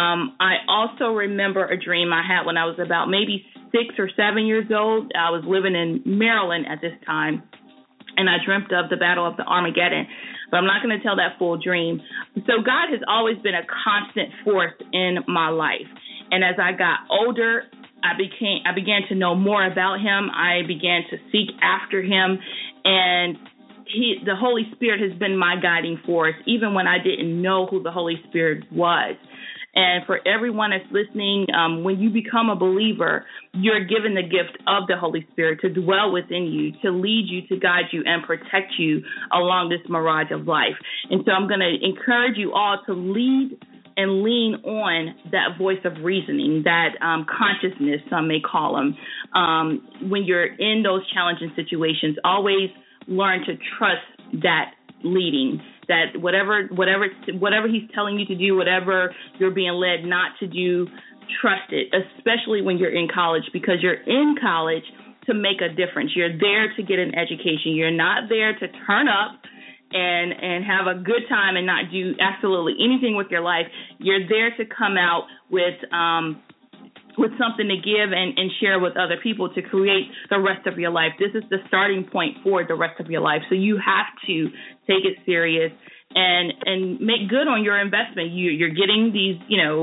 I also remember a dream I had when I was about maybe 6 or 7 years old. I was living in Maryland at this time, and I dreamt of the Battle of the Armageddon, but I'm not going to tell that full dream. So God has always been a constant force in my life, and as I got older, I began to know more about him. I began to seek after him, and the Holy Spirit has been my guiding force, even when I didn't know who the Holy Spirit was. And for everyone that's listening, when you become a believer, you're given the gift of the Holy Spirit to dwell within you, to lead you, to guide you, and protect you along this mirage of life. And so I'm going to encourage you all to lead and lean on that voice of reasoning, that consciousness, some may call them. When you're in those challenging situations, always learn to trust that leading, that whatever he's telling you to do, whatever you're being led not to do, trust it, especially when you're in college, because you're in college to make a difference. You're there to get an education. You're not there to turn up and have a good time and not do absolutely anything with your life. You're there to come out with something to give and share with other people to create the rest of your life. This is the starting point for the rest of your life. So you have to take it serious and make good on your investment. You're getting these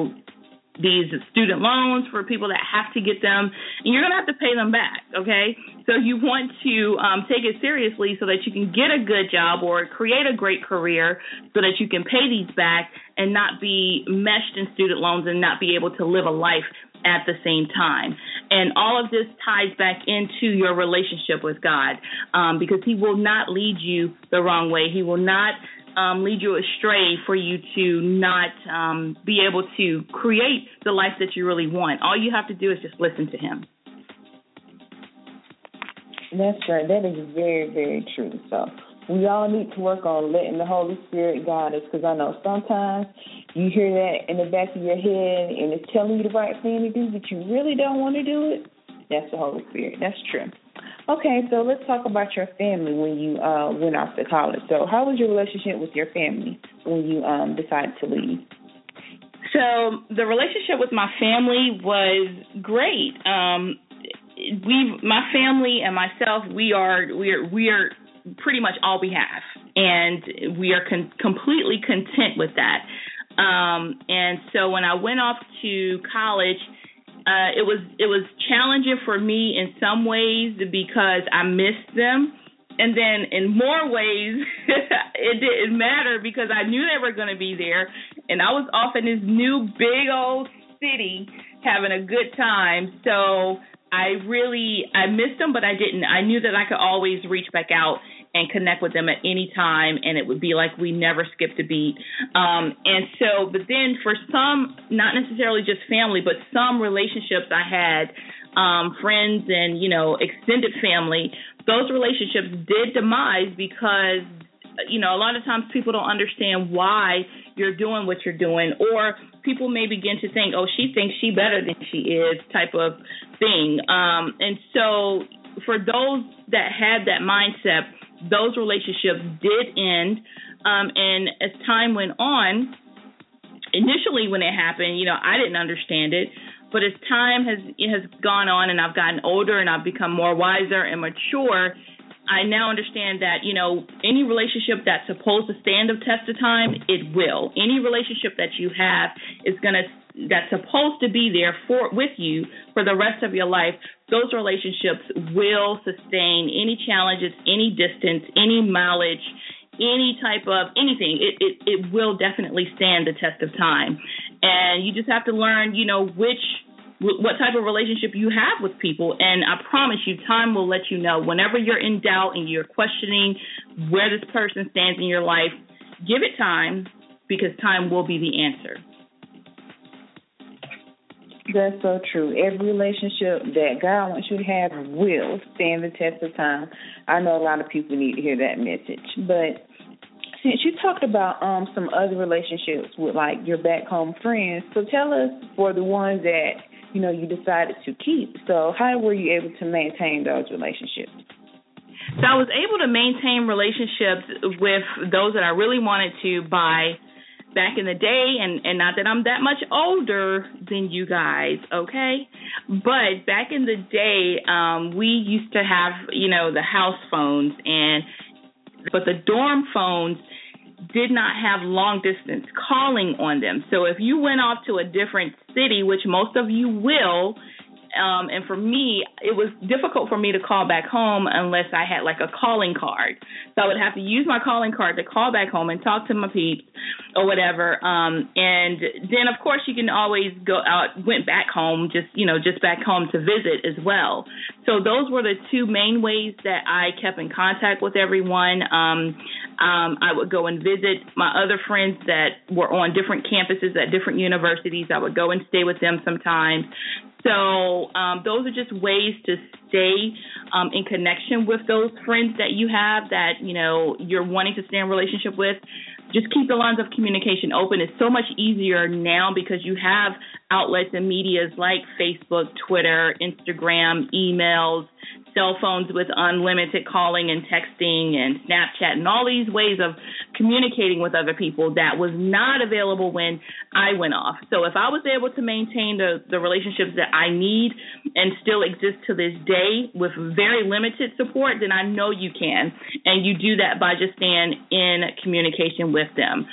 student loans for people that have to get them, and you're going to have to pay them back, okay? So you want to take it seriously so that you can get a good job or create a great career so that you can pay these back and not be meshed in student loans and not be able to live a life at the same time. And all of this ties back into your relationship with God, because he will not lead you the wrong way. He will not lead you astray for you to not be able to create the life that you really want. All you have to do is just listen to him. That's right. That is very, very true. So we all need to work on letting the Holy Spirit guide us, because I know sometimes you hear that in the back of your head and it's telling you the right thing to do, but you really don't want to do it. That's the Holy Spirit. That's true. Okay, so let's talk about your family when you went off to college. So how was your relationship with your family when you decided to leave? So the relationship with my family was great. My family and myself, we are pretty much all we have, and we are completely content with that. And so when I went off to college, it was challenging for me in some ways because I missed them, and then in more ways it didn't matter because I knew they were going to be there, and I was off in this new big old city having a good time. So I missed them, but I didn't. I knew that I could always reach back out and connect with them at any time, and it would be like we never skipped a beat. And so, but then for some, not necessarily just family, but some relationships I had, friends and, extended family, those relationships did demise because, a lot of times people don't understand why you're doing what you're doing, or people may begin to think, oh, she thinks she better than she is type of thing. And so for those that had that mindset, those relationships did end. And as time went on, initially when it happened, I didn't understand it. But as time has gone on and I've gotten older and I've become more wiser and mature, I now understand that, any relationship that's supposed to stand the test of time, it will. Any relationship that you have is going to that's supposed to be there with you for the rest of your life, those relationships will sustain any challenges, any distance, any mileage, any type of anything. It will definitely stand the test of time. And you just have to learn, what type of relationship you have with people. And I promise you, time will let you know. Whenever you're in doubt and you're questioning where this person stands in your life, give it time, because time will be the answer. That's so true. Every relationship that God wants you to have will stand the test of time. I know a lot of people need to hear that message. But since you talked about some other relationships with, like, your back home friends, so tell us for the ones that, you decided to keep. So how were you able to maintain those relationships? So I was able to maintain relationships with those that I really wanted to by back in the day, and not that I'm that much older than you guys, okay? But back in the day, we used to have, the house phones, but the dorm phones did not have long distance calling on them. So if you went off to a different city, which most of you will, and for me, it was difficult for me to call back home unless I had like a calling card. So I would have to use my calling card to call back home and talk to my peeps or whatever. And then, of course, you can always went back home, just back home to visit as well. So those were the two main ways that I kept in contact with everyone. I would go and visit my other friends that were on different campuses at different universities. I would go and stay with them sometimes. So those are just ways to stay in connection with those friends that you have that, you're wanting to stay in a relationship with. Just keep the lines of communication open. It's so much easier now because you have outlets and medias like Facebook, Twitter, Instagram, emails, cell phones with unlimited calling and texting and Snapchat and all these ways of communicating with other people that was not available when I went off. So if I was able to maintain the relationships that I need and still exist to this day with very limited support, then I know you can. And you do that by just staying in communication with them.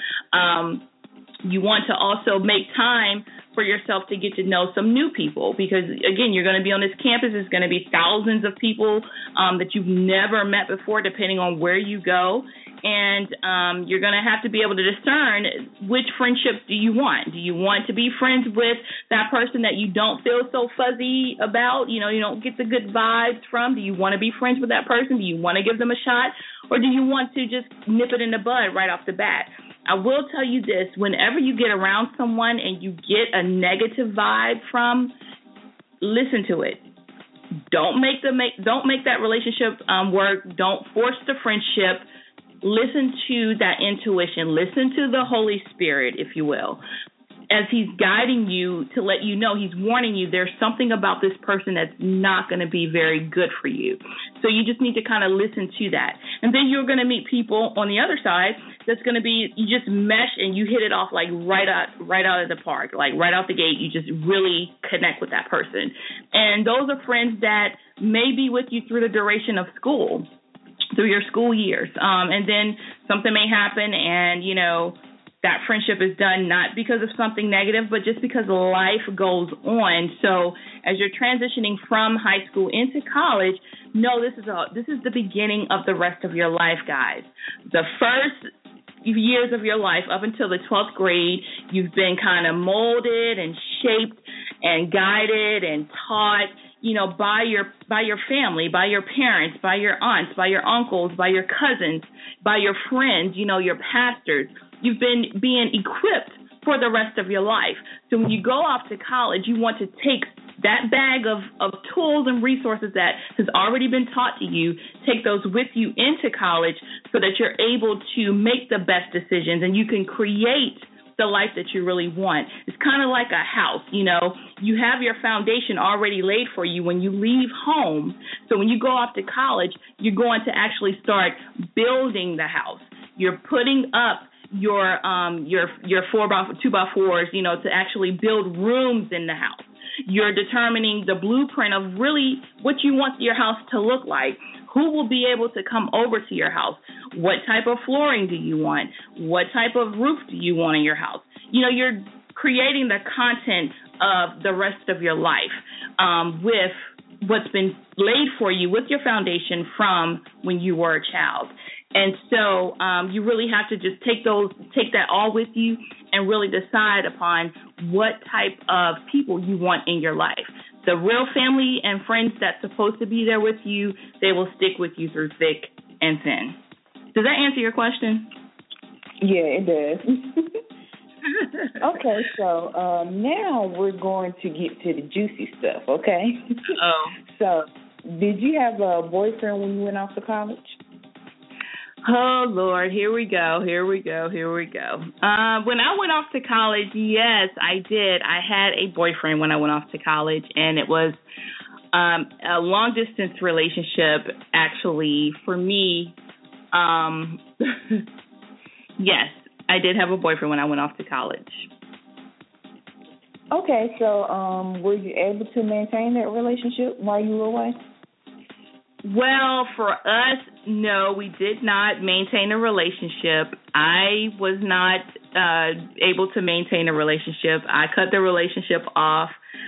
You want to also make time for yourself to get to know some new people because, again, you're going to be on this campus. There's going to be thousands of people that you've never met before, depending on where you go. And you're going to have to be able to discern which friendships do you want. Do you want to be friends with that person that you don't feel so fuzzy about, you don't get the good vibes from? Do you want to be friends with that person? Do you want to give them a shot? Or do you want to just nip it in the bud right off the bat? I will tell you this, whenever you get around someone and you get a negative vibe from, listen to it. Don't make that relationship work. Don't force the friendship. Listen to that intuition. Listen to the Holy Spirit, if you will, as he's guiding you to let you know, he's warning you there's something about this person that's not going to be very good for you. So you just need to kind of listen to that. And then you're going to meet people on the other side that's going to be, you just mesh and you hit it off like right out of the park, like right out the gate. You just really connect with that person. And those are friends that may be with you through the duration of school, through your school years. And then something may happen and, that friendship is done not because of something negative, but just because life goes on. So as you're transitioning from high school into college, no, this is the beginning of the rest of your life, guys. The first years of your life up until the 12th grade, you've been kind of molded and shaped and guided and taught, by your family, by your parents, by your aunts, by your uncles, by your cousins, by your friends, your pastors. You've been being equipped for the rest of your life. So when you go off to college, you want to take that bag of tools and resources that has already been taught to you, take those with you into college so that you're able to make the best decisions and you can create the life that you really want. It's kind of like a house, you have your foundation already laid for you when you leave home. So when you go off to college, you're going to actually start building the house. You're putting up your 2x4s, to actually build rooms in the house. You're determining the blueprint of really what you want your house to look like. Who will be able to come over to your house? What type of flooring do you want? What type of roof do you want in your house? You're creating the content of the rest of your life with what's been laid for you with your foundation from when you were a child. And so you really have to just take that all with you and really decide upon what type of people you want in your life. The real family and friends that's supposed to be there with you, they will stick with you through thick and thin. Does that answer your question? Yeah, it does. Okay, so now we're going to get to the juicy stuff, okay? Oh. So, did you have a boyfriend when you went off to college? Oh, Lord, here we go. When I went off to college, yes, I did. I had a boyfriend when I went off to college, and it was a long-distance relationship, actually, for me. Yes, I did have a boyfriend when I went off to college. Okay, so were you able to maintain that relationship while you were away? Well, for us, no, we did not maintain a relationship. I was not able to maintain a relationship. I cut the relationship off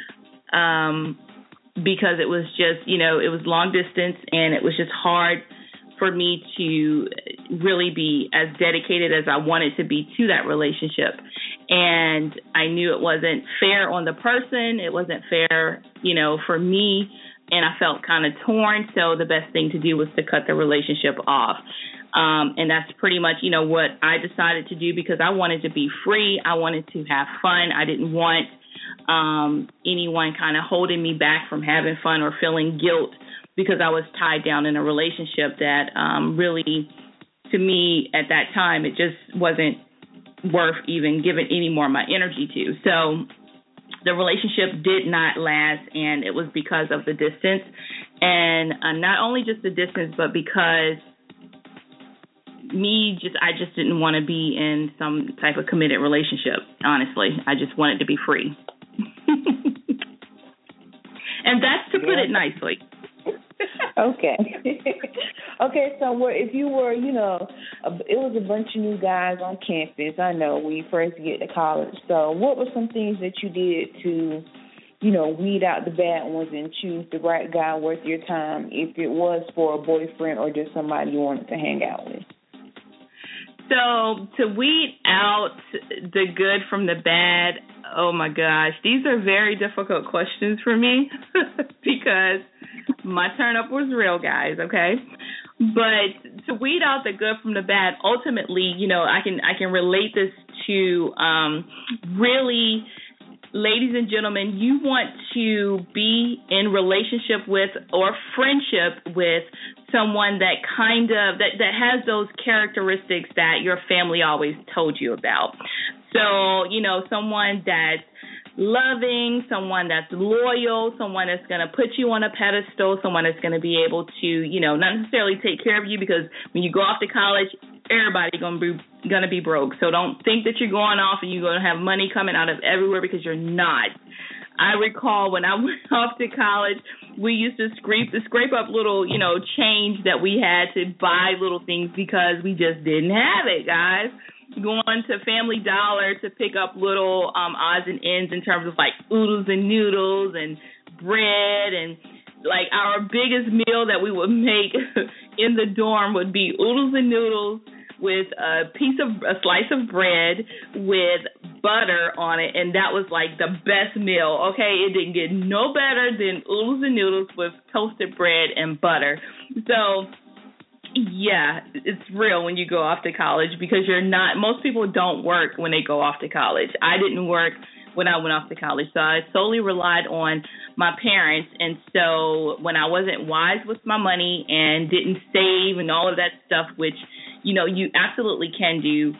because it was just, it was long distance, and it was just hard for me to really be as dedicated as I wanted to be to that relationship. And I knew it wasn't fair on the person. It wasn't fair, for me. And I felt kind of torn. So the best thing to do was to cut the relationship off. And that's pretty much, what I decided to do, because I wanted to be free. I wanted to have fun. I didn't want anyone kind of holding me back from having fun or feeling guilt because I was tied down in a relationship that really, to me at that time, it just wasn't worth even giving any more of my energy to. So the relationship did not last, and it was because of the distance. And not only just the distance, but because I just didn't want to be in some type of committed relationship, honestly. I just wanted to be free. And that's to put it nicely. Okay. Okay, so if you were, it was a bunch of new guys on campus, I know, when you first get to college. So what were some things that you did to, weed out the bad ones and choose the right guy worth your time, if it was for a boyfriend or just somebody you wanted to hang out with? So to weed out the good from the bad, oh my gosh, these are very difficult questions for me because my turn up was real, guys, okay? But to weed out the good from the bad, ultimately, I can relate this to really, ladies and gentlemen, you want to be in relationship with or friendship with someone that that has those characteristics that your family always told you about. So, someone that's loving, someone that's loyal, someone that's going to put you on a pedestal, someone that's going to be able to, not necessarily take care of you, because when you go off to college, everybody's going to be broke. So don't think that you're going off and you're going to have money coming out of everywhere, because you're not. I recall when I went off to college, we used to scrape up little, change that we had to buy little things because we just didn't have it, guys. Going to Family Dollar to pick up little odds and ends in terms of like oodles and noodles and bread, and like our biggest meal that we would make in the dorm would be oodles and noodles with a slice of bread with butter on it, and that was like the best meal. Okay, it didn't get no better than oodles and noodles with toasted bread and butter. So yeah, it's real when you go off to college, because most people don't work when they go off to college. I didn't work when I went off to college, so I solely relied on my parents. And so when I wasn't wise with my money and didn't save and all of that stuff, which, you absolutely can do,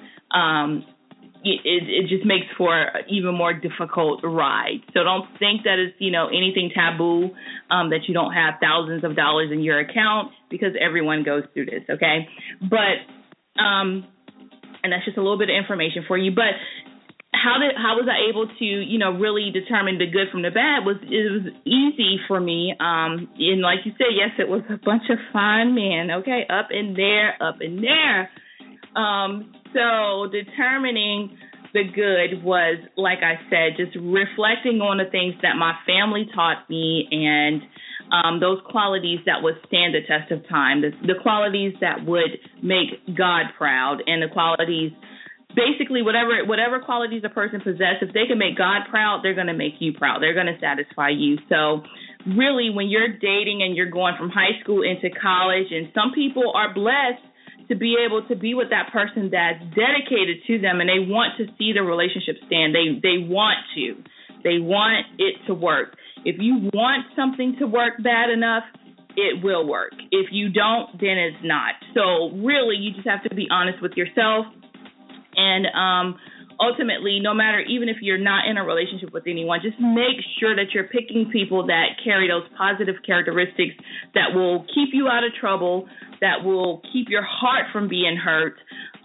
it just makes for an even more difficult ride. So don't think that it's, anything taboo, that you don't have thousands of dollars in your account, because everyone goes through this, okay? But, and that's just a little bit of information for you. But how was I able to, really determine the good from the bad? It was easy for me. And like you said, yes, it was a bunch of fine men, okay, up in there. So determining the good was, like I said, just reflecting on the things that my family taught me and those qualities that would stand the test of time, the qualities that would make God proud, and the qualities, basically whatever qualities a person possesses, if they can make God proud, they're going to make you proud. They're going to satisfy you. So really, when you're dating and you're going from high school into college, and some people are blessed to be able to be with that person that's dedicated to them, and they want to see the relationship stand. They want to. They want it to work. If you want something to work bad enough, it will work. If you don't, then it's not. So really, you just have to be honest with yourself. And ultimately, no matter, even if you're not in a relationship with anyone, just make sure that you're picking people that carry those positive characteristics that will keep you out of trouble, that will keep your heart from being hurt.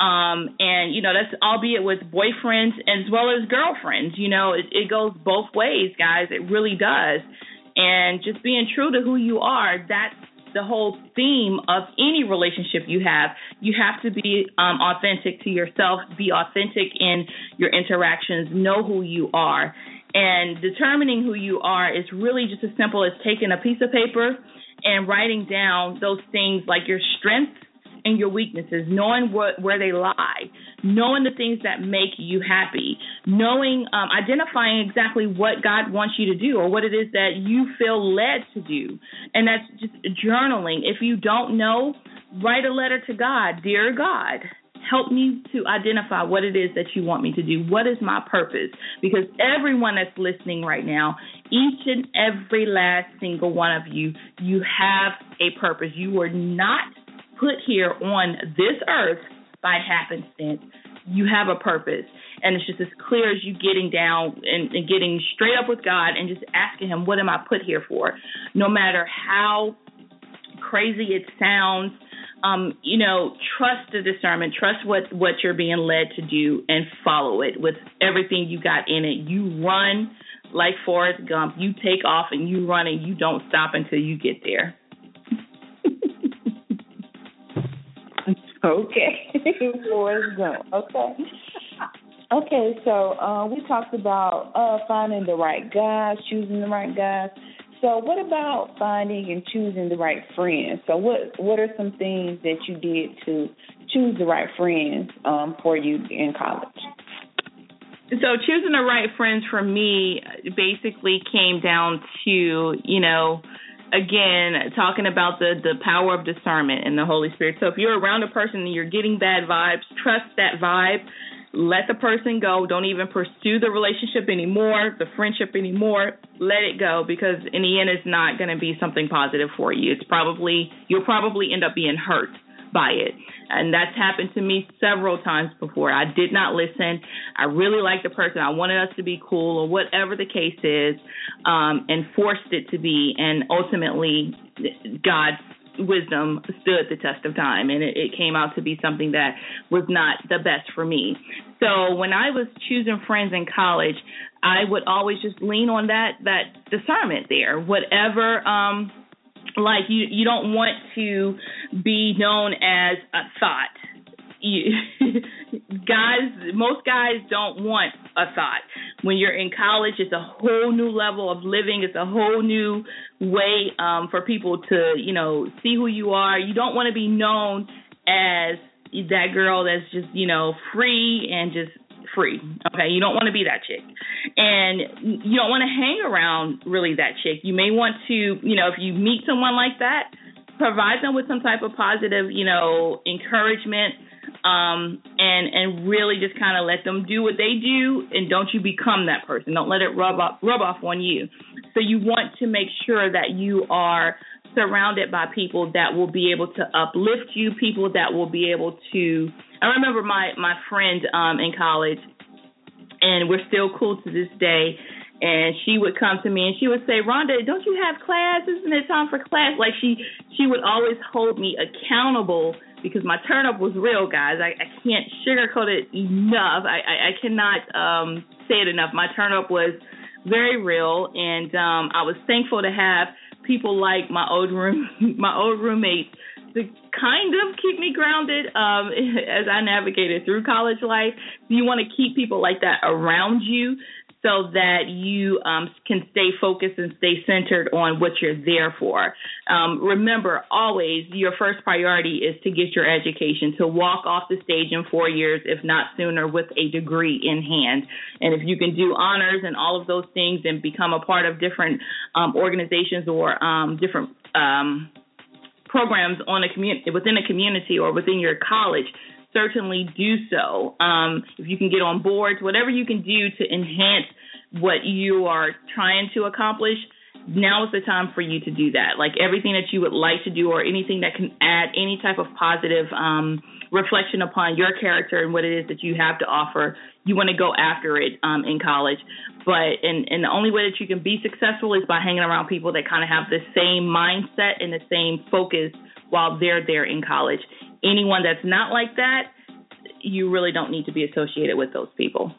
And, that's albeit with boyfriends as well as girlfriends. It goes both ways, guys. It really does. And just being true to who you are, that's the whole theme of any relationship you have. You have to be authentic to yourself, be authentic in your interactions, know who you are. And determining who you are is really just as simple as taking a piece of paper and writing down those things like your strengths and your weaknesses, knowing where they lie, knowing the things that make you happy, knowing, identifying exactly what God wants you to do or what it is that you feel led to do. And that's just journaling. If you don't know, write a letter to God. Dear God, help me to identify what it is that you want me to do. What is my purpose? Because everyone that's listening right now, each and every last single one of you, you have a purpose. You were not put here on this earth by happenstance. You have a purpose. And it's just as clear as you getting down and getting straight up with God and just asking him, what am I put here for? No matter how crazy it sounds, trust the discernment, trust what you're being led to do and follow it with everything you got in it. You run like Forrest Gump. You take off and you run and you don't stop until you get there. Okay. Forrest Gump. Okay, so we talked about finding the right guys, choosing the right guys. So what about finding and choosing the right friends? So what are some things that you did to choose the right friends for you in college? So choosing the right friends for me basically came down to, again, talking about the power of discernment and the Holy Spirit. So if you're around a person and you're getting bad vibes, trust that vibe. Let the person go. Don't even pursue the relationship anymore, the friendship anymore. Let it go, because in the end, it's not going to be something positive for you. You'll probably end up being hurt by it. And that's happened to me several times before. I did not listen. I really liked the person. I wanted us to be cool or whatever the case is, and forced it to be. And ultimately, God's wisdom stood the test of time, and it came out to be something that was not the best for me. So when I was choosing friends in college, I would always just lean on that discernment there. Whatever, like you don't want to be known as a thought. Most guys don't want a thought. When you're in college, it's a whole new level of living. It's a whole new way for people to, see who you are. You don't want to be known as that girl that's just, free and just free. Okay, you don't want to be that chick. And you don't want to hang around really that chick. You may want to, if you meet someone like that, provide them with some type of positive, encouragement, and really just kind of let them do what they do, and don't you become that person. Don't let it rub off on you. So you want to make sure that you are surrounded by people that will be able to uplift you, people that will be able to. I remember my friend in college, and we're still cool to this day. And she would come to me and she would say, Rhonda, don't you have class? Isn't it time for class? Like she would always hold me accountable, because my turn up was real, guys. I can't sugarcoat it enough. I cannot say it enough. My turn up was very real, and I was thankful to have people like my old roommates to kind of keep me grounded as I navigated through college life. You want to keep people like that around you so that you can stay focused and stay centered on what you're there for. Remember, always, your first priority is to get your education, to walk off the stage in 4 years, if not sooner, with a degree in hand. And if you can do honors and all of those things and become a part of different organizations or different programs on within a community or within your college, certainly do so. If you can get on boards, whatever you can do to enhance what you are trying to accomplish, now is the time for you to do that. Like everything that you would like to do or anything that can add any type of positive reflection upon your character and what it is that you have to offer, you want to go after it in college. But and the only way that you can be successful is by hanging around people that kind of have the same mindset and the same focus while they're there in college. Anyone that's not like that, you really don't need to be associated with those people.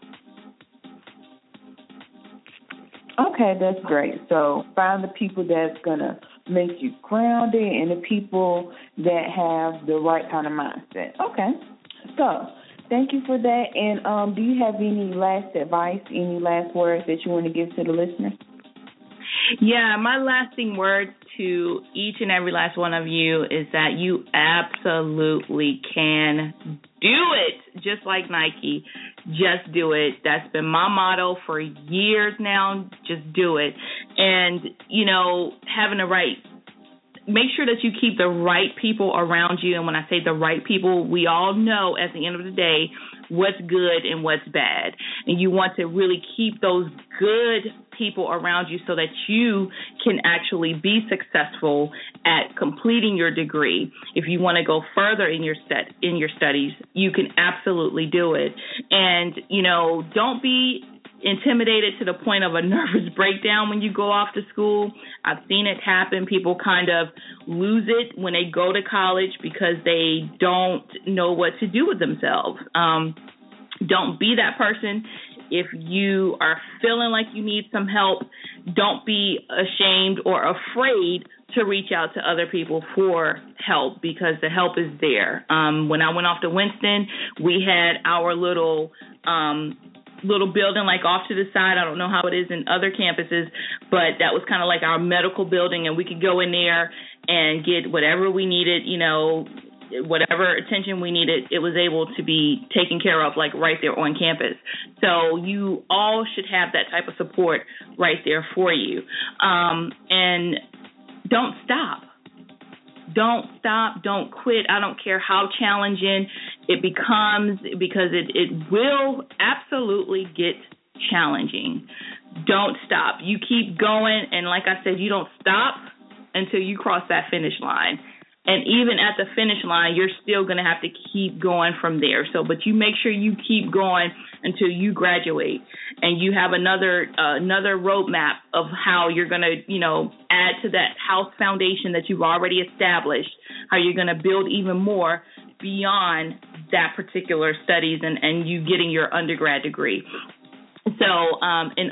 Okay, that's great. So find the people that's going to make you grounded and the people that have the right kind of mindset. Okay, so thank you for that. And do you have any last advice, any last words that you want to give to the listeners? Yeah, my lasting words to each and every last one of you is that you absolutely can do it, just like Nike. Just do it. That's been my motto for years now. Just do it. And, you know, make sure that you keep the right people around you. And when I say the right people, we all know at the end of the day what's good and what's bad. And you want to really keep those good people around you so that you can actually be successful at completing your degree. If you want to go further in your studies, you can absolutely do it. And, you know, don't be intimidated to the point of a nervous breakdown when you go off to school. I've seen it happen. People kind of lose it when they go to college because they don't know what to do with themselves. Don't be that person. If you are feeling like you need some help, don't be ashamed or afraid to reach out to other people for help because the help is there. When I went off to Winston, we had our little building like off to the side. I don't know how it is in other campuses, but that was kind of like our medical building, and we could go in there and get whatever we needed, you know, whatever attention we needed. It was able to be taken care of like right there on campus. So you all should have that type of support right there for you. And don't stop. Don't stop. Don't quit. I don't care how challenging it becomes, because it will absolutely get challenging. Don't stop. You keep going. And like I said, you don't stop until you cross that finish line. And even at the finish line, you're still going to have to keep going from there. So, but you make sure you keep going until you graduate, and you have another roadmap of how you're going to, you know, add to that house foundation that you've already established, how you're going to build even more beyond that particular studies and you getting your undergrad degree. So,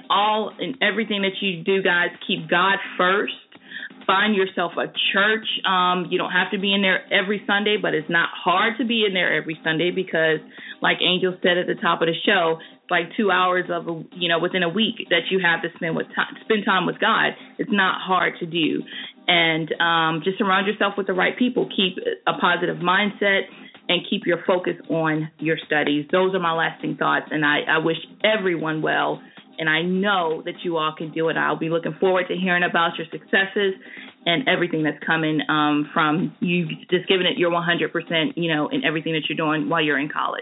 in everything that you do, guys, keep God first. Find yourself a church. You don't have to be in there every Sunday, but it's not hard to be in there every Sunday because, like Angel said at the top of the show, it's like 2 hours within a week that you have to spend time with God. It's not hard to do. And just surround yourself with the right people. Keep a positive mindset and keep your focus on your studies. Those are my lasting thoughts, and I wish everyone well. And I know that you all can do it. I'll be looking forward to hearing about your successes and everything that's coming from you just giving it your 100%, you know, in everything that you're doing while you're in college.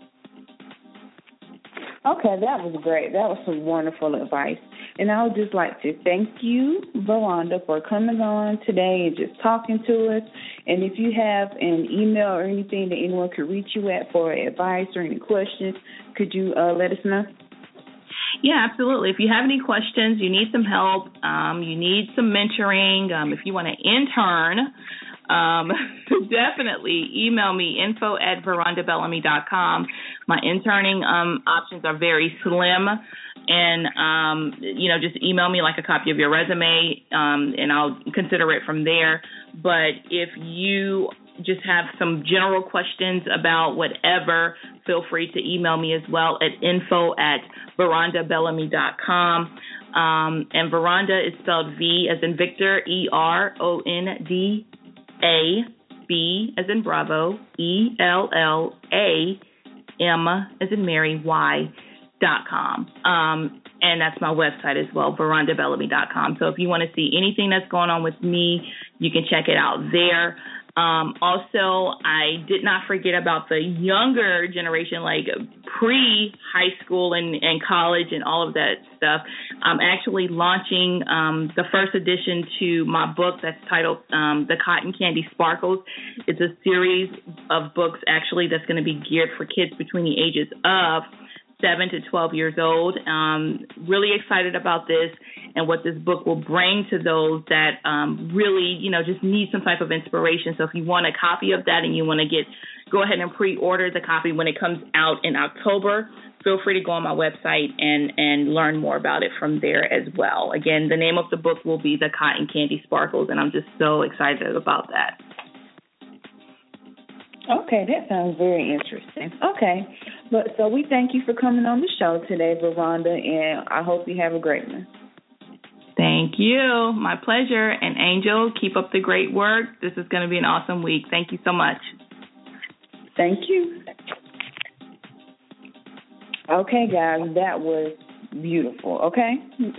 Okay, that was great. That was some wonderful advice. And I would just like to thank you, Veranda, for coming on today and just talking to us. And if you have an email or anything that anyone could reach you at for advice or any questions, could you let us know? Yeah, absolutely. If you have any questions, you need some help, you need some mentoring, if you want to intern, definitely email me, info@verandabellamy.com. My interning options are very slim, and, just email me like a copy of your resume, and I'll consider it from there. But if you just have some general questions about whatever, feel free to email me as well at info@verondabellamy.com. And Veronda is spelled V as in Victor, ERONDA, B as in Bravo, ELLAM as in Mary, Y.com. And that's my website as well, verondabellamy.com. So if you want to see anything that's going on with me, you can check it out there. Also, I did not forget about the younger generation, like pre-high school and college and all of that stuff. I'm actually launching the first edition to my book that's titled The Cotton Candy Sparkles. It's a series of books, actually, that's going to be geared for kids between the ages of 7 to 12 years old. Really excited about this and what this book will bring to those that really, just need some type of inspiration. So if you want a copy of that and you want to go ahead and pre-order the copy when it comes out in October, feel free to go on my website and learn more about it from there as well. Again, the name of the book will be The Cotton Candy Sparkles, and I'm just so excited about that. Okay, that sounds very interesting. Okay, so we thank you for coming on the show today, Veronda, and I hope you have a great one. Thank you. My pleasure. And Angel, keep up the great work. This is going to be an awesome week. Thank you so much. Thank you. Okay, guys, that was beautiful. Okay,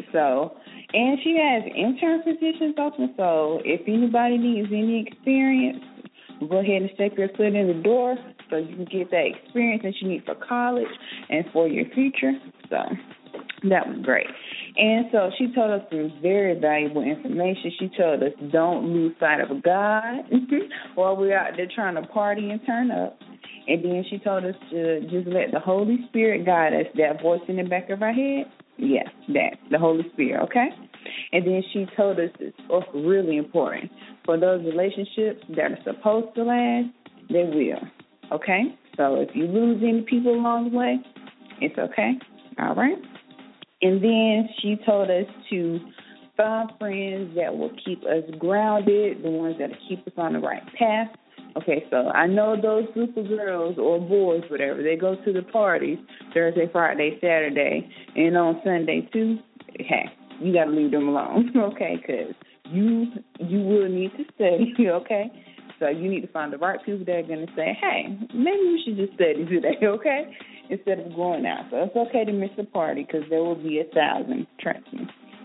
and she has intern positions open, so if anybody needs any experience, go ahead and step your foot in the door so you can get that experience that you need for college and for your future. So that was great. And so she told us some very valuable information. She told us don't lose sight of God while we're out there trying to party and turn up. And then she told us to just let the Holy Spirit guide us. That voice in the back of our head, yeah, that, the Holy Spirit, okay? And then she told us it's really important. For those relationships that are supposed to last, they will, okay? So if you lose any people along the way, it's okay, all right? And then she told us to find friends that will keep us grounded, the ones that will keep us on the right path. Okay, so I know those group of girls or boys, whatever, they go to the parties Thursday, Friday, Saturday, and on Sunday too. Hey, you got to leave them alone, okay, because you will need to study, okay? So you need to find the right people that are going to say, hey, maybe we should just study today, okay, instead of going out. So it's okay to miss a party because there will be 1,000, trust me.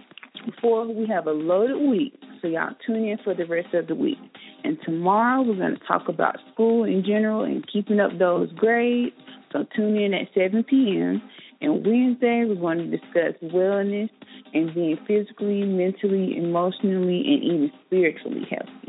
Before we have a loaded week, so y'all tune in for the rest of the week. And tomorrow we're going to talk about school in general and keeping up those grades. So tune in at 7 p.m. And Wednesday we're going to discuss wellness and being physically, mentally, emotionally, and even spiritually healthy.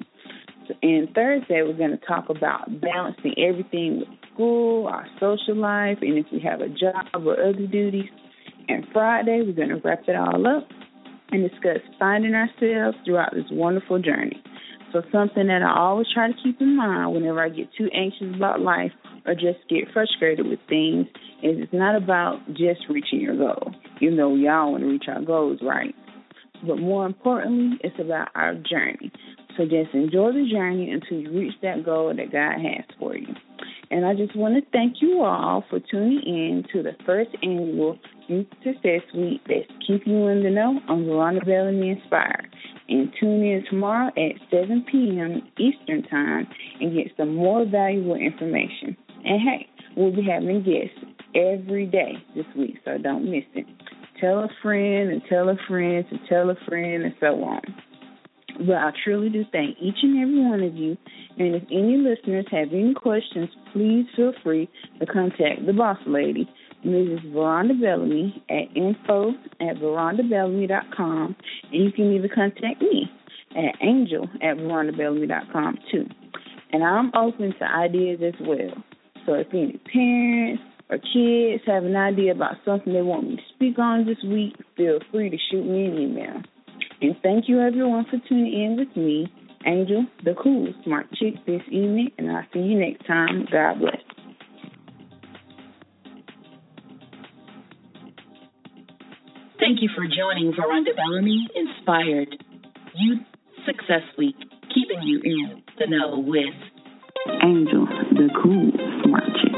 And Thursday we're going to talk about balancing everything with school, our social life, and if we have a job or other duties. And Friday we're going to wrap it all up and discuss finding ourselves throughout this wonderful journey. So something that I always try to keep in mind whenever I get too anxious about life or just get frustrated with things is it's not about just reaching your goal. You know, we all want to reach our goals, right? But more importantly, it's about our journey. So just enjoy the journey until you reach that goal that God has for you. And I just want to thank you all for tuning in to the first annual Youth Success Week that's keeping you in the know on Veronda Bellamy Inspired. And tune in tomorrow at 7 p.m. Eastern Time and get some more valuable information. And, hey, we'll be having guests every day this week, so don't miss it. Tell a friend and tell a friend to tell a friend and so on. But I truly do thank each and every one of you. And if any listeners have any questions, please feel free to contact the boss lady, Mrs. Veronda Bellamy, at info@verondabellamy.com. And you can even contact me at angel@verondabellamy.com too. And I'm open to ideas as well. So if any parents or kids have an idea about something they want me to speak on this week, feel free to shoot me an email. And thank you, everyone, for tuning in with me, Angel, the cool, smart chick, this evening. And I'll see you next time. God bless. Thank you for joining Veronda Bellamy Inspired Youth Success Week, keeping you in the know with Angel, the cool smart chick.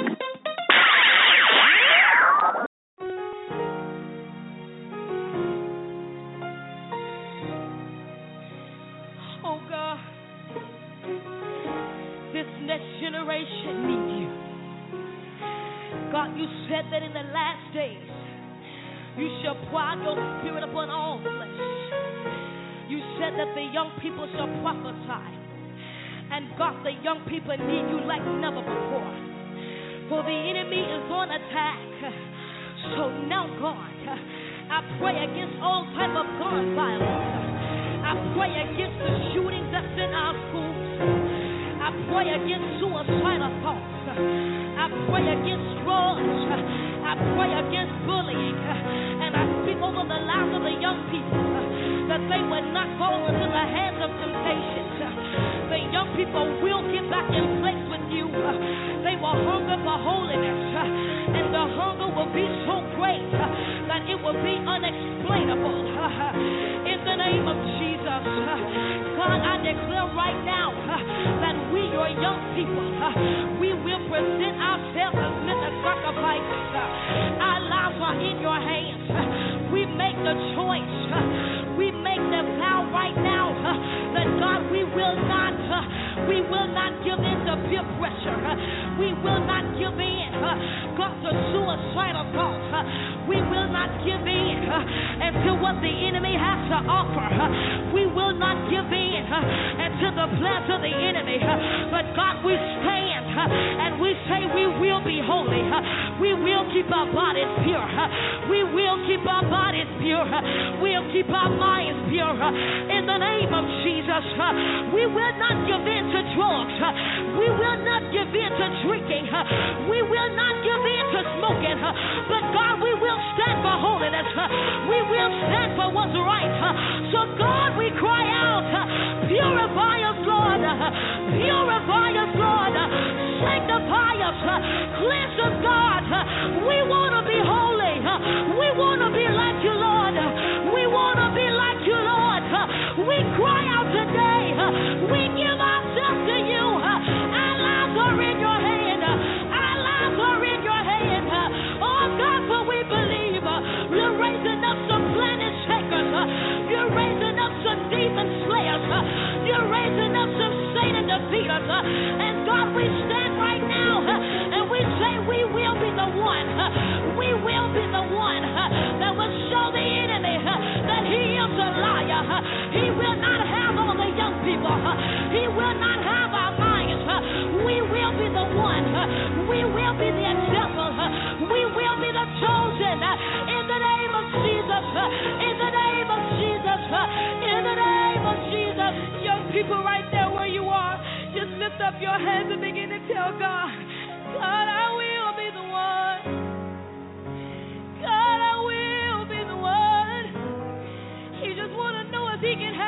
Oh God, this next generation needs you. God, you said that in the last days you shall pour out your spirit upon all flesh. You said that the young people shall prophesy. And God, the young people need you like never before. For the enemy is on attack. So now, God, I pray against all type of gun violence. I pray against the shootings that's in our schools. I pray against suicidal thoughts. I pray against drugs. I pray against bullying. And I speak over the lives of the young people that they will not fall into the hands of temptation. The young people will get back in place with you. They will hunger for holiness. And the hunger will be so great that it will be unexplainable. In the name of Jesus, God, I declare right now that we, your young people, we will present ourselves as living sacrifices. Our lives are in your hands. We make the choice. We make the vow right now that God, we will not give in to peer pressure. We will not give in, God, to suicidal thoughts. We will not give in to what the enemy has to offer. We will not give in to the plans of the enemy. But God, we stand and we say we will be holy. We will keep our bodies pure. We will keep our bodies pure. We'll keep our minds pure. In the name of Jesus, we will not give in to drugs. We will not give in to drinking. We will not give in to smoking. But God, we will stand for holiness. We will stand for what's right. So God, we cry out, purify us, Lord. Purify us, Lord. Sanctify us. Cleanse us, God. We want to be holy. We want to be like you, Lord. We want to be like you, Lord. We cry out today. We give ourselves to you. Our lives are in your hand. Our lives are in your hand. Oh, God, for we believe you're raising up some planet shakers. You're raising up some demon slayers. You're raising up some Satan defeaters. And God, we stand right now and we say we will be the one. We will be the one that will show the enemy that he is a liar. He will not have all the young people. He will not have our minds. We will be the one. We will be the example. We will be the chosen. In the name of Jesus. In the name of Jesus. In the name of Jesus. Young people right there where you are, just lift up your hands and begin to tell God, God, I will be the one. God, I will be the one. He just want to know if he can